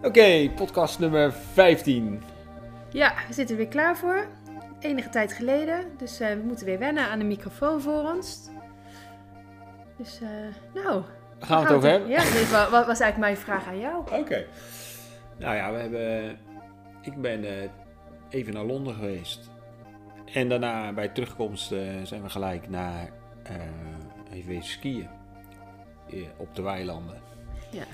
Oké, podcast nummer 15. Ja, we zitten er weer klaar voor. Enige tijd geleden. Dus we moeten weer wennen aan de microfoon voor ons. Dus, nou... Gaan we het over hebben? Ja, dit was eigenlijk mijn vraag aan jou. Oké. Nou ja, ik ben even naar Londen geweest. En daarna bij terugkomst zijn we gelijk naar even weer skiën. Op de weilanden. Ja.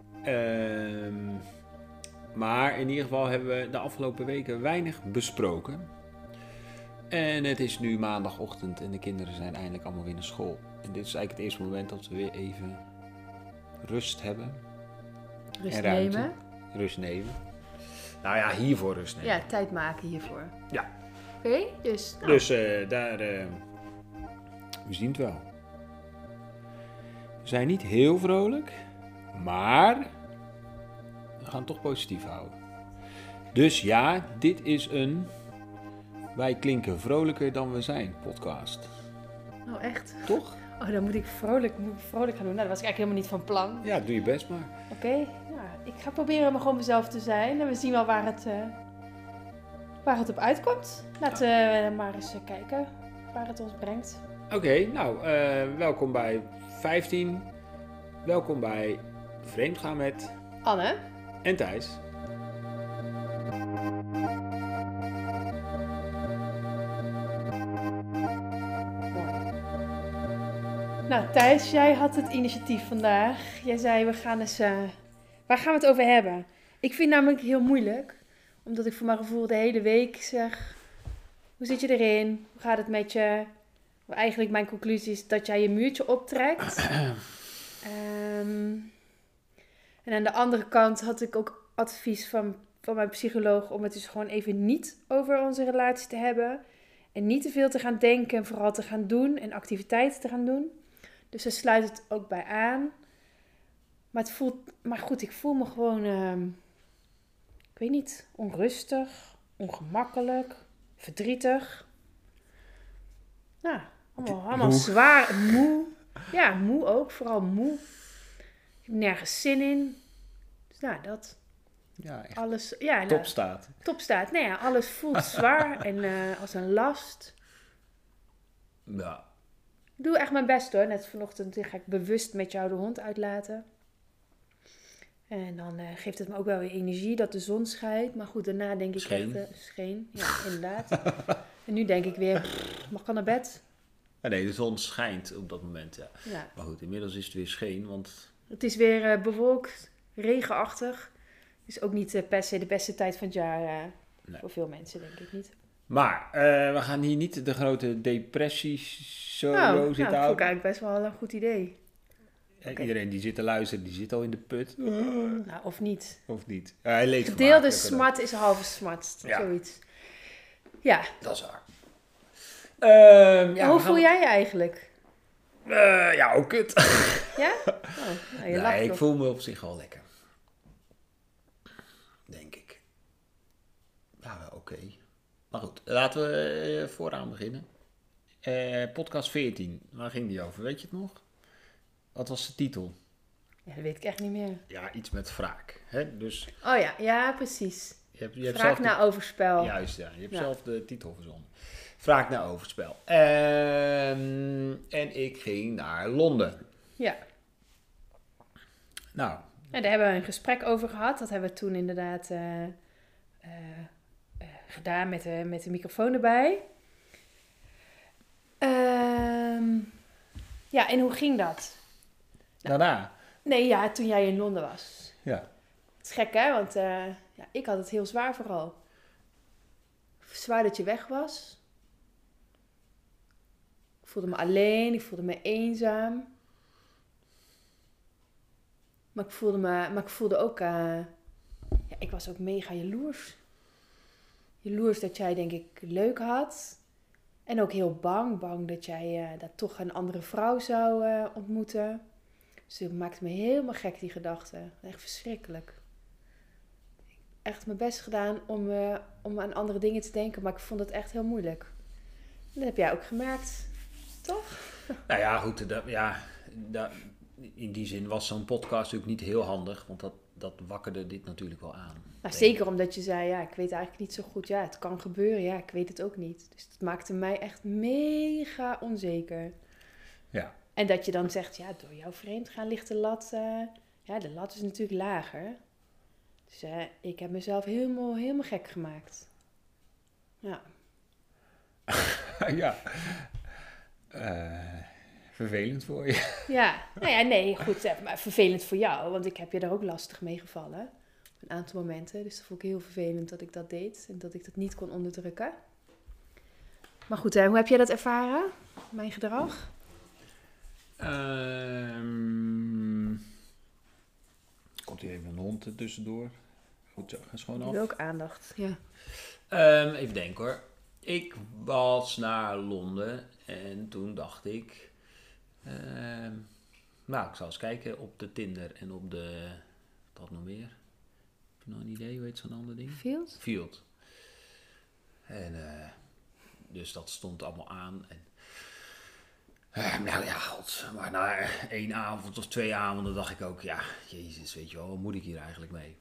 Maar in ieder geval hebben we de afgelopen weken weinig besproken. En het is nu maandagochtend en de kinderen zijn eindelijk allemaal weer naar school. En dit is eigenlijk het eerste moment dat we weer even rust hebben. Rust nemen. Rust nemen. Nou ja, hiervoor rust nemen. Ja, tijd maken hiervoor. Ja. Oké, dus... Nou. Dus daar... we zien het wel. We zijn niet heel vrolijk, maar we gaan het toch positief houden. Dus ja, dit is een Wij klinken vrolijker dan we zijn podcast. Oh, echt? Toch? Oh, dan moet ik vrolijk gaan doen. Nou, dat was ik eigenlijk helemaal niet van plan. Ja, doe je best maar. Oké, ja, ik ga proberen om gewoon mezelf te zijn. En we zien wel waar het op uitkomt. Laten we maar eens kijken waar het ons brengt. Oké, nou, welkom bij 15. Welkom bij Vreemdgaan met Anne. en Thijs. Nou, Thijs, jij had het initiatief vandaag. Jij zei, we gaan eens... waar gaan we het over hebben? Ik vind het namelijk heel moeilijk. Omdat ik voor mijn gevoel de hele week zeg... Hoe zit je erin? Hoe gaat het met je? Eigenlijk mijn conclusie is dat jij je muurtje optrekt. En aan de andere kant had ik ook advies van mijn psycholoog... om het dus gewoon even niet over onze relatie te hebben. En niet te veel te gaan denken en vooral te gaan doen. En activiteiten te gaan doen. Dus daar sluit het ook bij aan. Maar goed, ik voel me gewoon, ik weet niet, onrustig, ongemakkelijk, verdrietig. Nou, allemaal zwaar, moe. Ja, moe ook, vooral moe. Ik heb nergens zin in. Dus nou, dat. Ja, echt. Alles, ja, Topstaat. Topstaat. Nou ja, alles voelt zwaar en als een last. Ja. Ik doe echt mijn best hoor. Net vanochtend ga ik bewust met jou de hond uitlaten. En dan geeft het me ook wel weer energie dat de zon schijnt. Maar goed, daarna denk ik scheen. Ja, inderdaad. En nu denk ik weer, mag ik al naar bed? Nee, de zon schijnt op dat moment, ja. Ja. Maar goed, inmiddels is het weer scheen, want... Het is weer bewolkt, regenachtig. Is ook niet per se de beste tijd van het jaar Nee. voor veel mensen, denk ik niet. Maar we gaan hier niet de grote depressie-solo Nou, zitten dat vond ik houden. eigenlijk best wel een goed idee. Okay. Iedereen die zit te luisteren, die zit al in de put. Nou, of niet. Of niet? Hij leeft Gedeelde smart is halve smart. Ja. Zoiets. Ja. Dat is waar. Hoe voel jij je eigenlijk? Ja, ook kut. Ja? Oh, nou, je lacht Nee, ik nog. voel me op zich wel lekker. Denk ik. Ja, oké. Maar goed, laten we vooraan beginnen. Podcast 14, waar ging die over? Weet je het nog? Wat was de titel? Ja, dat weet ik echt niet meer. Ja, iets met wraak. Hè? Dus Oh ja, ja, precies. je hebt Wraak zelf na overspel. Juist, ja. Je hebt Ja. zelf de titel verzonnen. Wraak na overspel. En ik ging naar Londen. Ja. Nou, En daar hebben we een gesprek over gehad. Dat hebben we toen inderdaad gedaan met de microfoon erbij. Ja, en hoe ging dat? daarna. Nee, ja, toen jij in Londen was. Ja. Het is gek, hè? Want ja, ik had het heel zwaar vooral. Zwaar dat je weg was. Ik voelde me alleen, ik voelde me eenzaam. Maar ik voelde ook... ja, ik was ook mega jaloers. Jaloers dat jij, denk ik, leuk had. En ook heel bang dat jij dat toch een andere vrouw zou ontmoeten. Dus dat maakte me helemaal gek, die gedachte. Echt verschrikkelijk. Echt mijn best gedaan om aan andere dingen te denken, maar ik vond het echt heel moeilijk. Dat heb jij ook gemerkt, toch? Nou ja, goed. In die zin was zo'n podcast natuurlijk niet heel handig. Want dat wakkerde dit natuurlijk wel aan. Maar zeker omdat je zei, ja, ik weet eigenlijk niet zo goed. Ja, het kan gebeuren. Ja, ik weet het ook niet. Dus dat maakte mij echt mega onzeker. Ja. En dat je dan zegt, ja, door jouw vreemd gaan ligt de lat... ja, de lat is natuurlijk lager. Dus ik heb mezelf helemaal gek gemaakt. Ja. Ja. Vervelend voor je. Ja, nou ja, nee, goed. Maar vervelend voor jou, want ik heb je daar ook lastig mee gevallen. Op een aantal momenten. Dus dat vond ik heel vervelend dat ik dat deed. En dat ik dat niet kon onderdrukken. Maar goed, hoe heb jij dat ervaren? Mijn gedrag? Komt hier even een hond er tussendoor. Goed zo, ga eens gewoon Ik af. wil ook aandacht, ja. Even denken hoor. Ik was naar Londen en toen dacht ik... nou, ik zal eens kijken op de Tinder en op de... Wat nog meer? Heb je nog een idee? Hoe heet zo'n ander ding? Field. En dus dat stond allemaal aan. En, nou ja, god. Maar na 1 avond of 2 avonden dacht ik ook... Ja, jezus, weet je wel, wat moet ik hier eigenlijk mee?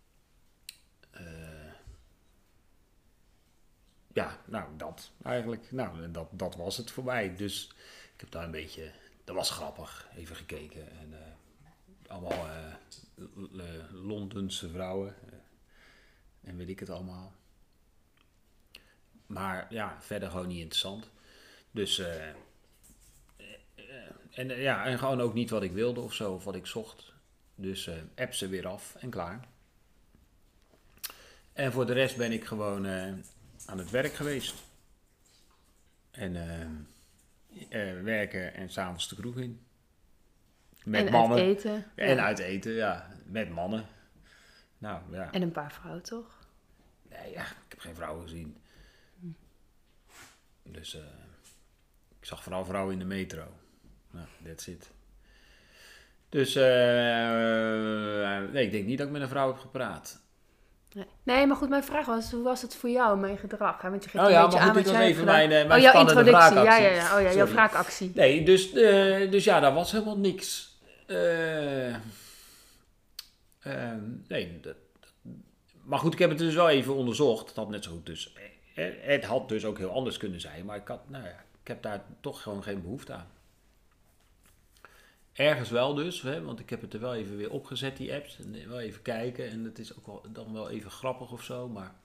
Ja, nou, dat eigenlijk. Nou, dat was het voor mij. Dus ik heb daar een beetje... Dat was grappig. Even gekeken. En allemaal Londense vrouwen. En weet ik het allemaal. Maar ja, verder gewoon niet interessant. Dus... en gewoon ook niet wat ik wilde of zo. Of wat ik zocht. Dus app ze weer af en klaar. En voor de rest ben ik gewoon... aan het werk geweest. En werken en 's avonds de kroeg in. Met en mannen. uit eten. En uit eten, ja. Met mannen. Nou, ja. En een paar vrouwen, toch? Nee, ja, ik heb geen vrouwen gezien. Dus ik zag vooral vrouwen in de metro. Nou, that's it. Dus nee, ik denk niet dat ik met een vrouw heb gepraat. Nee, maar goed, mijn vraag was, hoe was het voor jou, mijn gedrag? Hè? Want je geeft Oh een ja, beetje maar aan goed, wat dit was jij even hebt mijn gedaan. Jouw spannende introductie. wraakactie. Ja. Oh ja, jouw Sorry. wraakactie. Nee, dus ja, daar was helemaal niks. Nee, maar goed, ik heb het dus wel even onderzocht. Het had net zo goed dus... Het had dus ook heel anders kunnen zijn. Maar ik heb daar toch gewoon geen behoefte aan. Ergens wel dus, hè, want ik heb het er wel even weer opgezet, die apps. En wel even kijken. En het is ook wel, dan wel even grappig of zo. Maar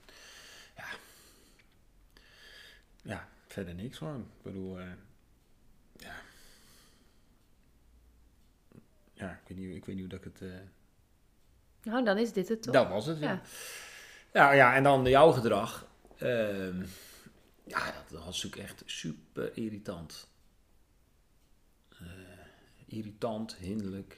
ja, verder niks hoor. Ik bedoel, ja, ik weet niet hoe dat ik het... Nou, dan is dit het toch? Dat was het, ja. Ja. Nou ja, en dan jouw gedrag. Ja, dat was natuurlijk echt super irritant. Irritant, hinderlijk.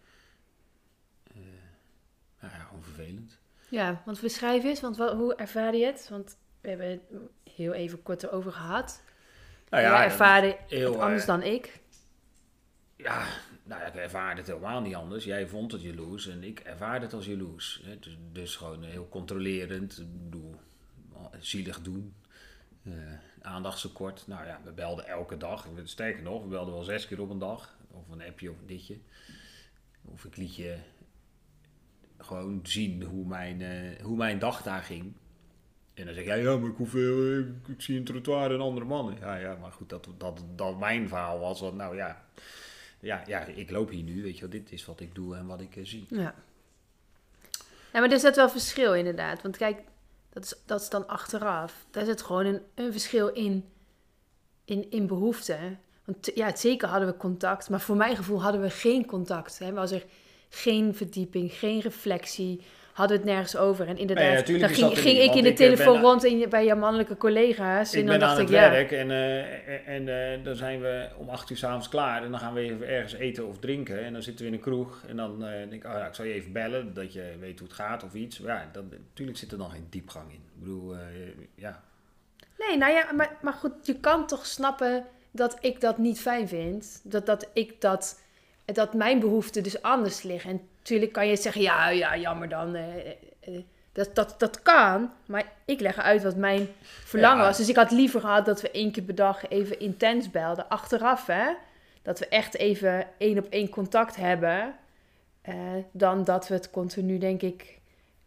Nou ja, gewoon vervelend. Ja, want beschrijf eens, want hoe ervaar je het? Want we hebben het heel even kort erover gehad. Nou Jij ervaarde heel, het anders dan ik. Ja, nou ja, ik ervaarde het helemaal niet anders. Jij vond het jaloers en ik ervaarde het als jaloers. Hè? Dus gewoon heel controlerend. Ik bedoel, zielig doen. Aandachtstekort. Nou ja, we belden elke dag. Sterker nog, we belden wel 6 keer op een dag. Of een appje of een ditje. Of ik liet je gewoon zien hoe mijn dag daar ging. En dan zeg jij, ja, maar ik zie een trottoir en andere mannen. Ja, maar goed, dat mijn verhaal was. Want, nou ja, ik loop hier nu, weet je wel, dit is wat ik doe en wat ik zie. Ja. Ja, maar er zit wel verschil inderdaad. Want kijk, dat is dan achteraf. Daar zit gewoon een verschil in behoeften. Want ja, zeker hadden we contact. Maar voor mijn gevoel hadden we geen contact. Hè. Was er geen verdieping, geen reflectie. Hadden we het nergens over. En inderdaad, Nee, dan is dat ging niet, ik in de telefoon rond bij jouw mannelijke collega's. Ik en dan ben dacht aan ik, het ja. werk en dan zijn we om 8 uur 's avonds klaar. En dan gaan we even ergens eten of drinken. En dan zitten we in een kroeg. En dan denk ik, ik zal je even bellen, dat je weet hoe het gaat of iets. Maar ja, natuurlijk zit er dan geen diepgang in. Ik bedoel, ja. Nee, nou ja, maar goed, je kan toch snappen dat ik dat niet fijn vind. Dat mijn behoeften dus anders liggen. En natuurlijk kan je zeggen, ja, jammer dan. Dat kan, maar ik leg uit wat mijn verlangen was. Dus ik had liever gehad dat we 1 keer per dag even intens belden. Achteraf, hè. Dat we echt even 1-op-1 contact hebben. dan dat het continu, denk ik,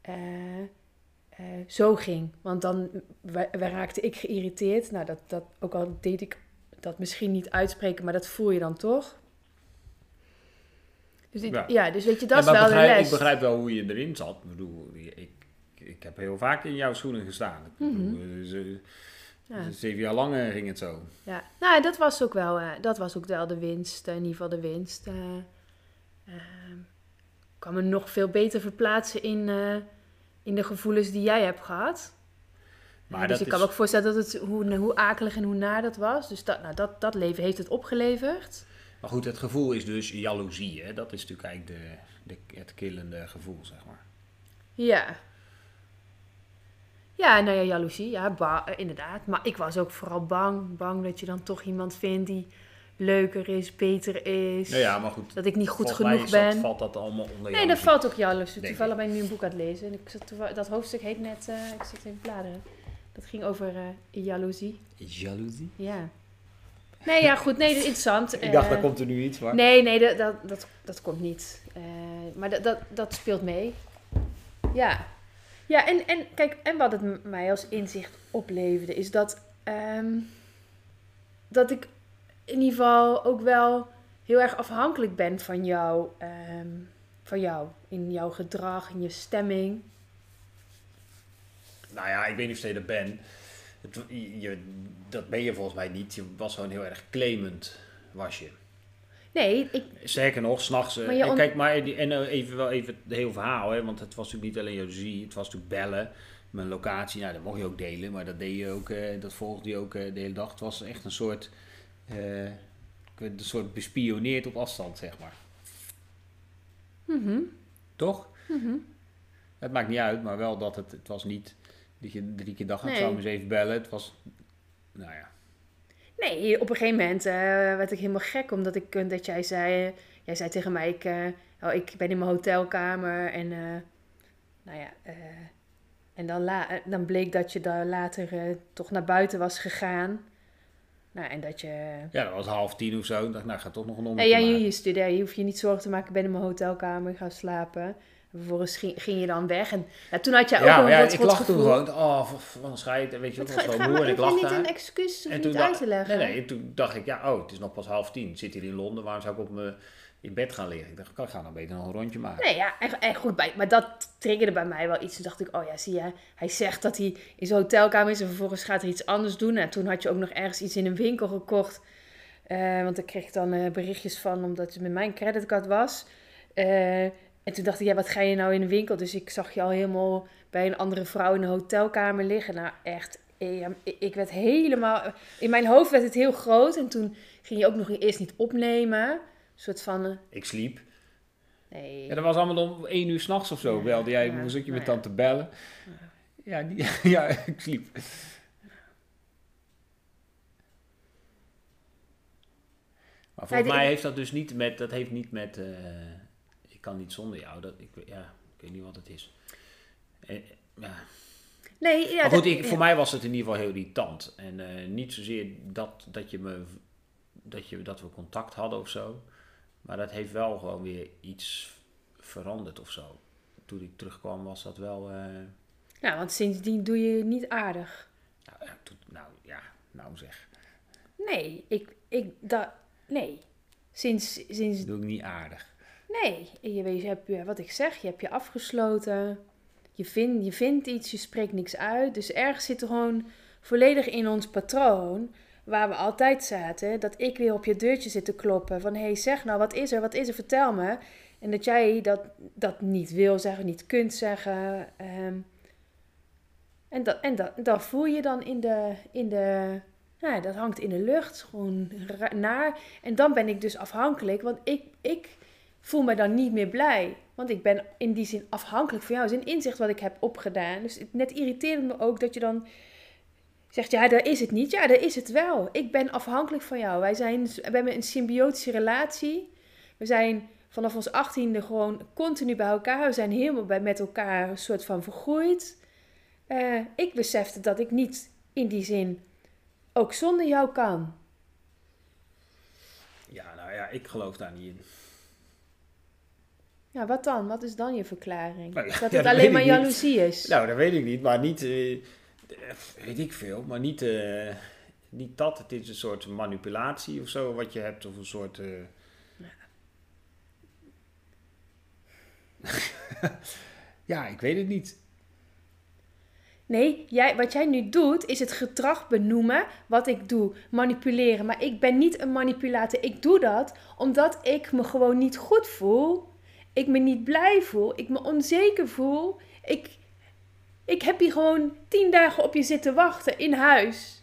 zo ging. Want dan raakte ik geïrriteerd. Nou, dat ook al deed ik dat misschien niet uitspreken, maar dat voel je dan toch. Dus, dus weet je, dat is wel de les. Ik begrijp wel hoe je erin zat. Ik bedoel, ik heb heel vaak in jouw schoenen gestaan. Ik bedoel, 7 jaar lang ging het zo. Ja, nou, dat was ook wel de winst. In ieder geval de winst. Ik kan me nog veel beter verplaatsen in de gevoelens die jij hebt gehad. Maar dus ik kan me ook voorstellen dat het hoe akelig en hoe naar dat was. Dus dat leven heeft het opgeleverd. Maar goed, het gevoel is dus jaloezie. Hè? Dat is natuurlijk eigenlijk het killende gevoel, zeg maar. Ja. Ja, nou ja, jaloezie. Ja, inderdaad. Maar ik was ook vooral bang. Bang dat je dan toch iemand vindt die leuker is, beter is. Ja, maar goed. Dat ik niet goed genoeg ben. Valt dat allemaal onder jaloezie? Nee, dat valt ook jaloezie. Toevallig ben ik nu een boek aan het lezen. En dat hoofdstuk heet net... ik zit even bladeren. Dat ging over jaloezie. Jaloezie? Ja. Nee, ja, goed. Nee, dat is interessant. Ik dacht, daar komt er nu iets van. Nee, dat komt niet. Maar dat speelt mee. Ja. Ja, en kijk, en wat het mij als inzicht opleverde, is dat ik in ieder geval ook wel heel erg afhankelijk ben van jou. In jouw gedrag, in je stemming. Nou ja, ik weet niet of je dat ben. Dat ben je volgens mij niet. Je was gewoon heel erg claimend, was je. Nee, Zeker nog, 's nachts. Kijk, maar even het hele verhaal, hè, want het was natuurlijk niet alleen jaloezie, het was natuurlijk bellen. Mijn locatie, nou, dat mocht je ook delen, maar dat deed je ook, dat volgde je ook de hele dag. Het was echt een soort bespioneerd op afstand, zeg maar. Mm-hmm. Toch? Mm-hmm. Het maakt niet uit, maar wel dat het was niet dat je 3 keer dag zou eens even bellen. Het was, nou ja. Nee, op een gegeven moment werd ik helemaal gek, omdat dat jij zei tegen mij, ik ben in mijn hotelkamer en en dan bleek dat je daar later toch naar buiten was gegaan. Nou, en dat je... Ja, dat was 9:30 of zo. Ik dacht, nou, ga toch nog een ommetje maken. Je studeert, je hoeft je niet zorgen te maken, ik ben in mijn hotelkamer, ik ga slapen. En vervolgens ging je dan weg. En toen had jij ook een ik lag toen gewoon, van een scheid, weet je, het was wel moe en ik lag daar. Niet een excuus om niet uit te leggen. Nee, en toen dacht ik, het is nog pas 9:30. Ik zit hier in Londen, waarom zou ik in bed gaan liggen? Ik dacht, ik ga nou beter nog een rondje maken. Nee, ja, en goed, maar dat triggerde bij mij wel iets. Toen dacht ik, zie je, hij zegt dat hij in zijn hotelkamer is en vervolgens gaat hij iets anders doen. En toen had je ook nog ergens iets in een winkel gekocht. Want daar kreeg ik dan berichtjes van, omdat het met mijn creditcard was. En toen dacht ik, wat ga je nou in een winkel? Dus ik zag je al helemaal bij een andere vrouw in een hotelkamer liggen. Nou, echt, ik werd helemaal... In mijn hoofd werd het heel groot. En toen ging je ook nog eerst niet opnemen. Een soort van... Ik sliep. Nee. Ja, dat was allemaal om 1 uur 's nachts of zo. Belde jij, moest ik je met tante bellen. Ja, ik sliep. Maar volgens mij heeft dat dus niet met... Dat heeft niet met... ik kan niet zonder jou. Ik weet niet wat het is. Nee, ja, maar goed, voor mij was het in ieder geval heel irritant. En niet zozeer dat we contact hadden of zo. Maar dat heeft wel gewoon weer iets veranderd of zo. Toen ik terugkwam was dat wel... Nou, want sindsdien doe je niet aardig. Nou zeg. Nee, nee. Sinds... Doe ik niet aardig. Nee, je hebt, wat ik zeg, je hebt je afgesloten. Je vindt iets, je spreekt niks uit. Dus ergens zit er gewoon volledig in ons patroon, waar we altijd zaten, dat ik weer op je deurtje zit te kloppen. Van, hey, zeg nou, wat is er, vertel me. En dat jij dat niet wil zeggen, niet kunt zeggen. En dat voel je dan in de dat hangt in de lucht, gewoon naar. En dan ben ik dus afhankelijk, want ik voel me dan niet meer blij. Want ik ben in die zin afhankelijk van jou. Dat is een inzicht wat ik heb opgedaan. Dus net irriteerde me ook dat je dan zegt, daar is het niet. Ja, daar is het wel. Ik ben afhankelijk van jou. We hebben een symbiotische relatie. We zijn vanaf ons 18e gewoon continu bij elkaar. We zijn helemaal met elkaar een soort van vergroeid. Ik besefte dat ik niet in die zin ook zonder jou kan. Ja, nou ja, ik geloof daar niet in. Ja, wat dan? Wat is dan je verklaring? Nou ja, Dat ja, het dat alleen weet maar ik niet. jaloezie is? Nou, dat weet ik niet, maar niet, weet ik veel, maar niet dat. Het is een soort manipulatie of zo wat je hebt, of een soort... Ja, ik weet het niet. Nee, wat jij nu doet, is het gedrag benoemen wat ik doe. Manipuleren. Maar ik ben niet een manipulator. Ik doe dat omdat ik me gewoon niet goed voel. Ik me niet blij voel. Ik me onzeker voel. Ik heb hier gewoon 10 dagen op je zitten wachten in huis.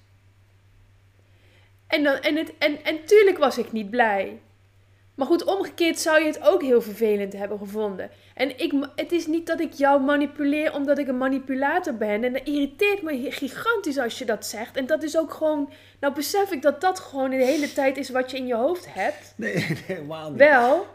En tuurlijk was ik niet blij. Maar goed, omgekeerd zou je het ook heel vervelend hebben gevonden. En het is niet dat ik jou manipuleer omdat ik een manipulator ben. En dat irriteert me gigantisch als je dat zegt. En dat is ook gewoon... Nou besef ik dat dat gewoon de hele tijd is wat je in je hoofd hebt. Nee, helemaal niet. Wel.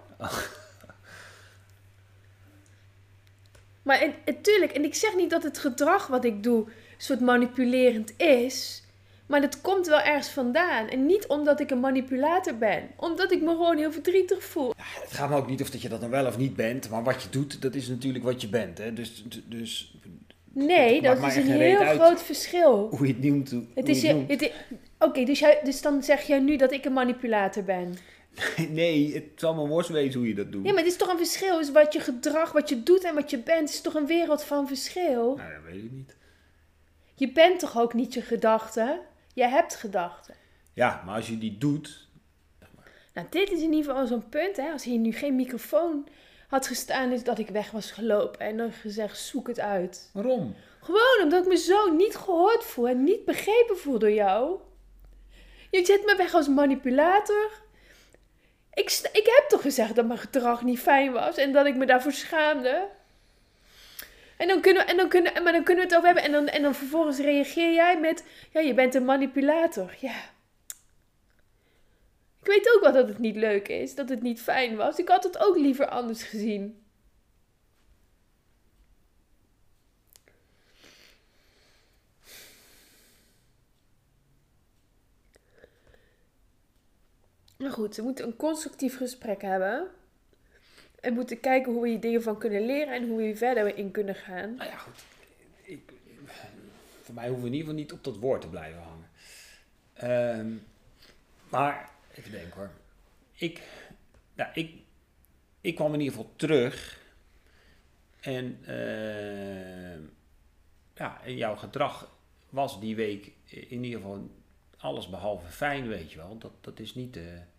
Maar tuurlijk, en ik zeg niet dat het gedrag wat ik doe een soort manipulerend is... Maar dat komt wel ergens vandaan. En niet omdat ik een manipulator ben. Omdat ik me gewoon heel verdrietig voel. Ja, het gaat me ook niet of dat je dat dan wel of niet bent. Maar wat je doet, dat is natuurlijk wat je bent. Hè? Dus Nee, dat is een heel groot verschil. hoe je het noemt. Oké, dus dan zeg jij nu dat ik een manipulator ben. Nee, het zal me worst wezen hoe je dat doet. Ja, maar het is toch een verschil. Dus wat je gedrag, wat je doet en wat je bent, is toch een wereld van verschil? Nou, dat weet ik niet. Je bent toch ook niet je gedachten? Je hebt gedachten. Ja, maar als je die doet... Nou, dit is in ieder geval zo'n punt, hè. Als hier nu geen microfoon had gestaan, is dat ik weg was gelopen. En dan gezegd, zoek het uit. Waarom? Gewoon omdat ik me zo niet gehoord voel en niet begrepen voel door jou. Je zet me weg als manipulator. Ik heb toch gezegd dat mijn gedrag niet fijn was en dat ik me daarvoor schaamde. Maar dan kunnen we het over hebben en dan vervolgens reageer jij met, ja, je bent een manipulator. Ja. Ik weet ook wel dat het niet leuk is, dat het niet fijn was. Ik had het ook liever anders gezien. Maar goed, we moeten een constructief gesprek hebben. En moeten kijken hoe we hier dingen van kunnen leren en hoe we hier verder in kunnen gaan. Nou ja, goed. Voor mij hoeven we in ieder geval niet op dat woord te blijven hangen. Maar, even denken hoor. Ik kwam in ieder geval terug. En en jouw gedrag was die week in ieder geval alles behalve fijn, weet je wel. Dat is niet...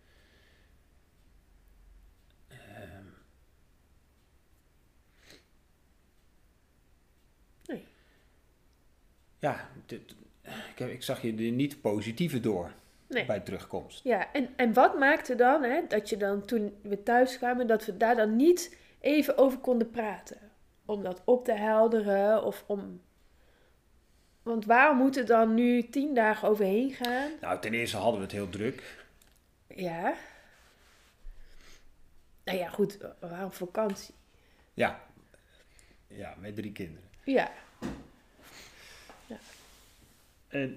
Nee. Ja, ik zag je er niet positieve door bij terugkomst. Ja, en wat maakte dan, hè, dat je dan toen we thuis kwamen, dat we daar dan niet even over konden praten? Om dat op te helderen of om... Want waar moet het dan nu 10 dagen overheen gaan? Nou, ten eerste hadden we het heel druk. Ja. Nou ja, goed, we waren op vakantie. Ja, met 3 kinderen. Ja. En,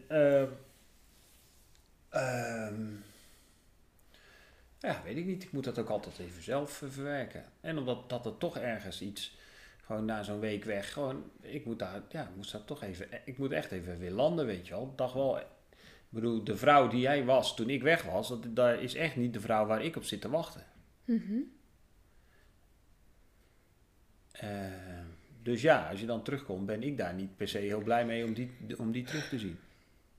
weet ik niet. Ik moet dat ook altijd even zelf verwerken. En omdat dat er toch ergens iets, gewoon na zo'n week weg, gewoon, ik moet echt even weer landen, weet je wel. Ik dacht wel, ik bedoel, de vrouw die jij was toen ik weg was, dat is echt niet de vrouw waar ik op zit te wachten. Mm-hmm. Dus ja, als je dan terugkomt, ben ik daar niet per se heel blij mee om die terug te zien.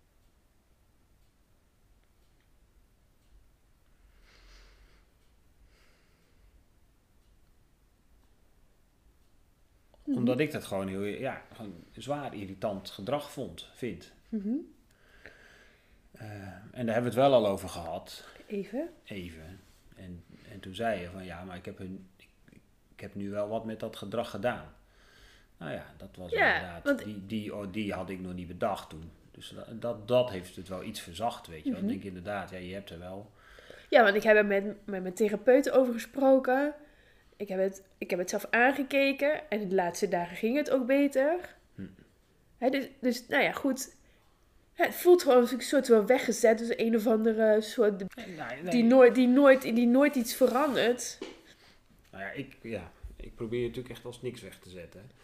Omdat ik dat gewoon gewoon zwaar irritant gedrag vind. Mm-hmm. En daar hebben we het wel al over gehad. Even. En toen zei je van ja, maar ik heb nu wel wat met dat gedrag gedaan. Nou ja, dat was inderdaad, want die had ik nog niet bedacht toen. Dus dat heeft het wel iets verzacht, weet je wel. Ik denk inderdaad, ja, je hebt er wel... Ja, want ik heb er met mijn therapeut over gesproken. Ik heb het zelf aangekeken en de laatste dagen ging het ook beter. Dus nou ja, goed. Ja, het voelt gewoon als een soort wel weggezet. Dus een of andere soort... Nee. Die nooit iets verandert. Nou ja, ik probeer je natuurlijk echt als niks weg te zetten. Hè?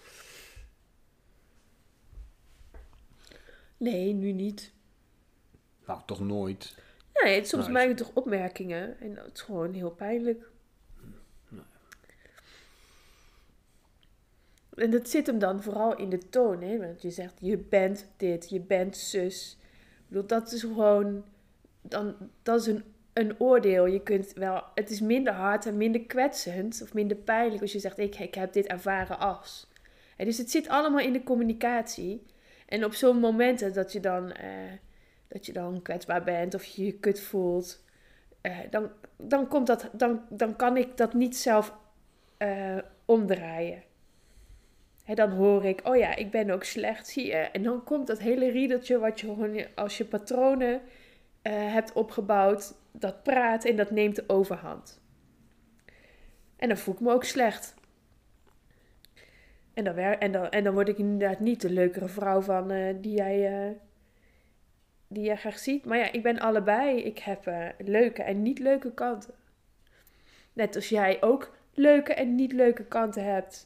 Nee, nu niet. Nou, toch nooit. Nee, soms Nou, maak je toch opmerkingen. En dat is gewoon heel pijnlijk. Nou. En dat zit hem dan vooral in de toon. Hè? Want je zegt, je bent dit, je bent zus. Ik bedoel, dat is gewoon... Dat is een oordeel. Je kunt wel... Het is minder hard en minder kwetsend. Of minder pijnlijk als je zegt, ik heb dit ervaren als. En dus het zit allemaal in de communicatie. En op zo'n momenten dat je dan kwetsbaar bent of je je kut voelt, dan kan ik dat niet zelf omdraaien. Hè, dan hoor ik, oh ja, ik ben ook slecht, zie je. En dan komt dat hele riedeltje wat je gewoon als je patronen hebt opgebouwd, dat praat en dat neemt de overhand. En dan voel ik me ook slecht. En dan word ik inderdaad niet de leukere vrouw van die jij graag ziet. Maar ja, ik ben allebei. Ik heb leuke en niet leuke kanten. Net als jij ook leuke en niet leuke kanten hebt.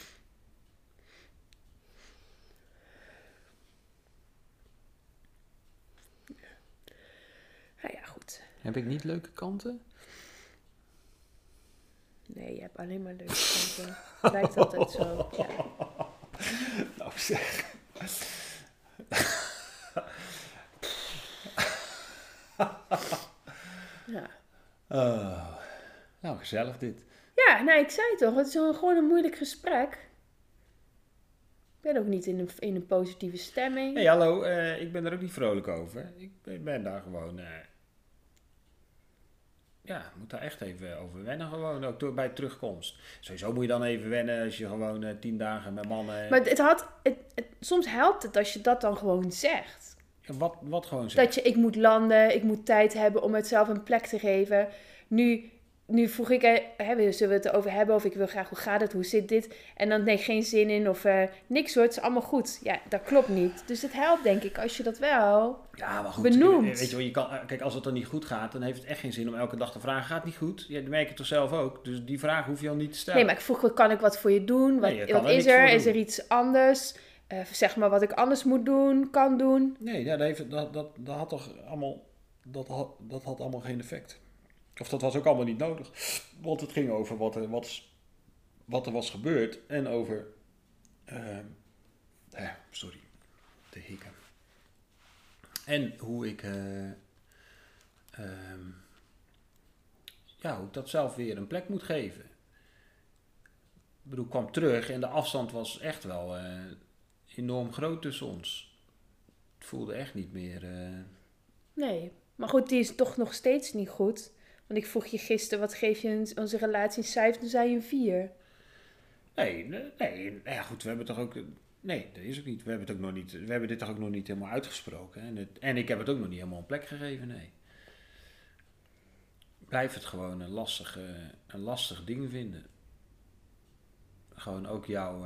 Nou ja, goed. Heb ik niet leuke kanten? Nee, je hebt alleen maar leuke kanten. Lijkt altijd zo. Ja. Nou zeg. Ja. Nou, gezellig dit. Ja, nou, ik zei toch, het is gewoon een moeilijk gesprek. Ik ben ook niet in een positieve stemming. Hey, hallo, ik ben er ook niet vrolijk over. Ik ben daar gewoon... moet daar echt even over wennen gewoon, ook bij terugkomst. Sowieso moet je dan even wennen als je gewoon 10 dagen met mannen... Maar soms helpt het als je dat dan gewoon zegt. Ja, wat gewoon zegt? Dat ik moet landen, ik moet tijd hebben om het zelf een plek te geven. Nu vroeg ik, zullen we het erover hebben? Of ik wil graag, hoe gaat het? Hoe zit dit? En dan nee, geen zin in of niks hoor, het is allemaal goed. Ja, dat klopt niet. Dus het helpt denk ik als je dat wel maar goed, benoemt. Weet je wel, je kan, kijk, als het dan niet goed gaat, dan heeft het echt geen zin om elke dag te vragen, gaat het niet goed? Ja, die merk je toch zelf ook? Dus die vraag hoef je al niet te stellen. Nee, maar ik vroeg, kan ik wat voor je doen? Wat is er? Is er iets anders? Zeg maar wat ik anders moet doen, kan doen. Nee, ja, dat had toch allemaal, dat had allemaal geen effect. Of dat was ook allemaal niet nodig. Want het ging over wat er was gebeurd. En over... sorry. De hikken. En hoe ik... hoe ik dat zelf weer een plek moet geven. Ik bedoel, ik kwam terug en de afstand was echt wel enorm groot tussen ons. Het voelde echt niet meer... Nee, maar goed, die is toch nog steeds niet goed. Want ik vroeg je gisteren, wat geef je onze relatie een cijfer? Toen zei je een 4. Nee, ja goed, we hebben toch ook... Nee, dat is ook niet. We hebben het ook nog niet. We hebben dit toch ook nog niet helemaal uitgesproken. En ik heb het ook nog niet helemaal een plek gegeven, nee. Blijf het gewoon een lastig ding vinden. Gewoon ook jouw...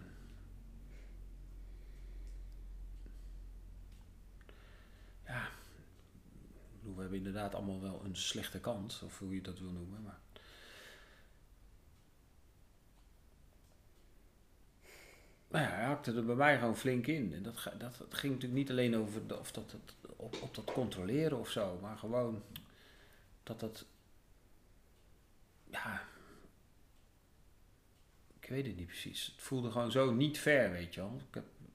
we hebben inderdaad allemaal wel een slechte kant, of hoe je dat wil noemen, maar... Nou ja, hij hakte er bij mij gewoon flink in. En dat ging natuurlijk niet alleen over op dat controleren of zo, maar gewoon dat... Ja, ik weet het niet precies. Het voelde gewoon zo niet fair, weet je wel.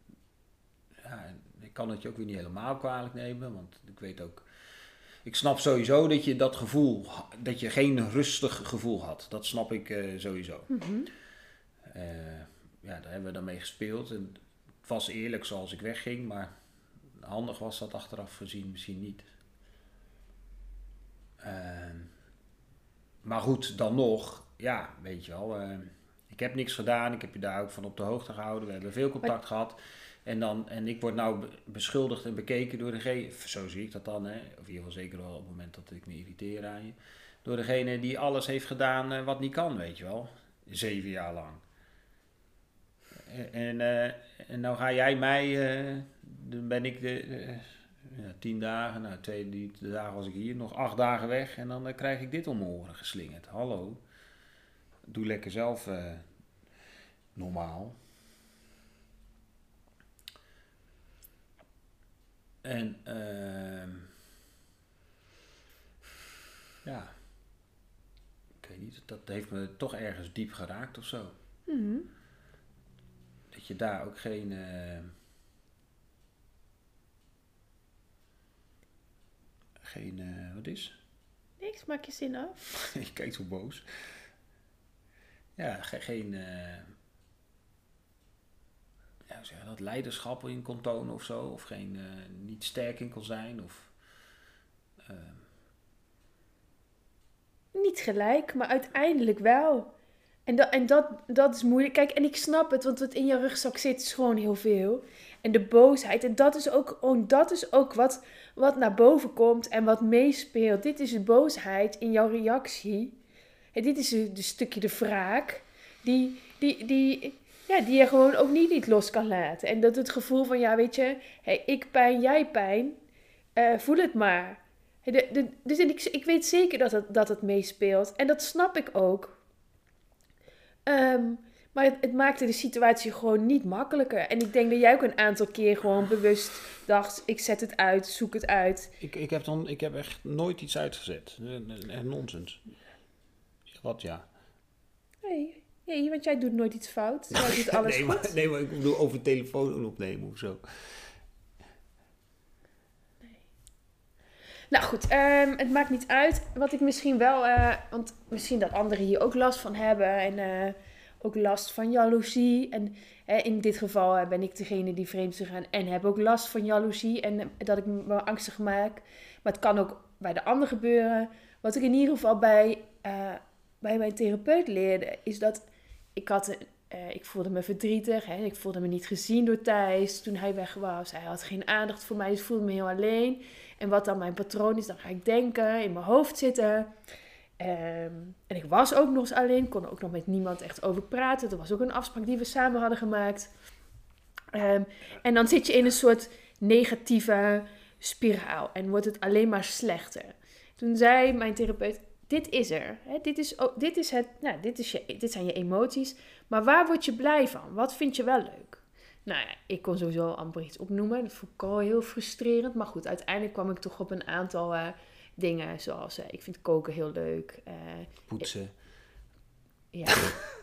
Ik kan het je ook weer niet helemaal kwalijk nemen, want ik weet ook... Ik snap sowieso dat je dat gevoel, dat je geen rustig gevoel had. Dat snap ik sowieso. Mm-hmm. Daar hebben we dan mee gespeeld. En het was eerlijk zoals ik wegging, maar handig was dat achteraf gezien misschien niet. Maar goed, dan nog, ja, weet je wel. Ik heb niks gedaan, ik heb je daar ook van op de hoogte gehouden. We hebben veel contact gehad. En ik word nou beschuldigd en bekeken door degene, zo zie ik dat dan, hè, of in ieder geval zeker wel op het moment dat ik me irriteer aan je, door degene die alles heeft gedaan wat niet kan, weet je wel. 7 jaar lang. En nou ga jij mij, dan ben ik 10 dagen, nou de dagen was ik hier, nog 8 dagen weg en dan krijg ik dit om mijn oren geslingerd. Hallo, doe lekker zelf normaal. En ja, ik weet niet, dat heeft me toch ergens diep geraakt of zo. Mm. Dat je daar ook geen... wat is? Niks, maak je zin af. Je kijkt zo boos. Ja, geen... ja, hoe zeg je dat? Leiderschap in kon tonen of zo. Of geen... niet sterk in kon zijn. Of... Niet gelijk, maar uiteindelijk wel. En dat is moeilijk. Kijk, en ik snap het, want wat in je rugzak zit is gewoon heel veel. En de boosheid, en dat is ook wat naar boven komt en wat meespeelt. Dit is de boosheid in jouw reactie. En dit is een stukje de wraak die je gewoon ook niet los kan laten. En dat het gevoel van, ja, weet je, hey, ik pijn, jij pijn, voel het maar. Dus ik weet zeker dat het meespeelt. En dat snap ik ook. Maar het maakte de situatie gewoon niet makkelijker. En ik denk dat jij ook een aantal keer gewoon bewust dacht, ik zet het uit, zoek het uit. Ik heb echt nooit iets uitgezet. Echt nonsens. Wat ja? Nee, want jij doet nooit iets fout. Jij doet alles goed. Nee, maar ik bedoel over telefoon opnemen of zo. Nou goed, het maakt niet uit. Wat ik misschien wel, want misschien dat anderen hier ook last van hebben. En ook last van jaloezie. En in dit geval ben ik degene die vreemd is gegaan. En heb ook last van jaloezie. En dat ik me angstig maak. Maar het kan ook bij de ander gebeuren. Wat ik in ieder geval bij mijn therapeut leerde. Is dat ik voelde me verdrietig. Hè? Ik voelde me niet gezien door Thijs toen hij weg was. Hij had geen aandacht voor mij. Dus ik voelde me heel alleen. En wat dan mijn patroon is, dan ga ik denken, in mijn hoofd zitten. En ik was ook nog eens alleen, kon er ook nog met niemand echt over praten. Er was ook een afspraak die we samen hadden gemaakt. En dan zit je in een soort negatieve spiraal en wordt het alleen maar slechter. Toen zei mijn therapeut, dit is er. Hè? Dit zijn je emoties. Maar waar word je blij van? Wat vind je wel leuk? Nou ja, ik kon sowieso amper iets opnoemen. Dat vond ik al heel frustrerend. Maar goed, uiteindelijk kwam ik toch op een aantal dingen. Zoals, ik vind koken heel leuk. Poetsen. Ja.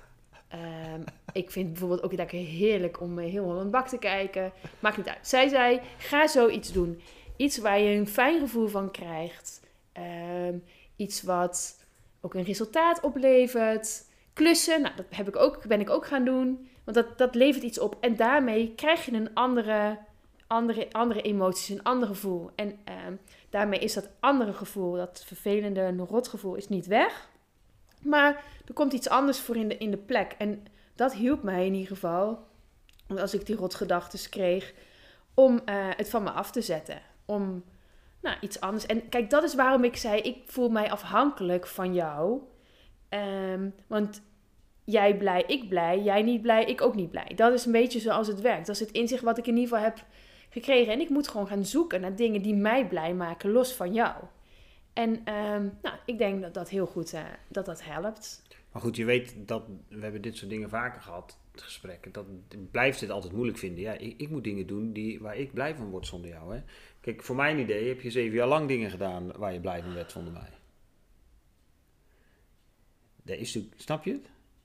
Ik vind bijvoorbeeld ook lekker heerlijk om heel Holland Bak te kijken. Maakt niet uit. Zij zei, ga zoiets doen. Iets waar je een fijn gevoel van krijgt. Iets wat ook een resultaat oplevert. Klussen, nou, dat ben ik ook gaan doen. Want dat levert iets op. En daarmee krijg je een andere emoties, een ander gevoel. En daarmee is dat andere gevoel, dat vervelende rotgevoel, is niet weg. Maar er komt iets anders voor in de plek. En dat hielp mij in ieder geval, als ik die rotgedachten kreeg, om het van me af te zetten. Om iets anders. En kijk, dat is waarom ik zei, ik voel mij afhankelijk van jou. Want jij blij, ik blij. Jij niet blij, ik ook niet blij. Dat is een beetje zoals het werkt. Dat is het inzicht wat ik in ieder geval heb gekregen. En ik moet gewoon gaan zoeken naar dingen die mij blij maken, los van jou. En ik denk dat dat heel goed dat helpt. Maar goed, je weet dat we hebben dit soort dingen vaker gehad, gesprekken. Dat blijft dit altijd moeilijk vinden. Ja, ik moet dingen doen waar ik blij van word zonder jou. Hè? Kijk, voor mijn idee heb je 7 jaar lang dingen gedaan waar je blij van werd zonder mij. Dat is natuurlijk, snap je het?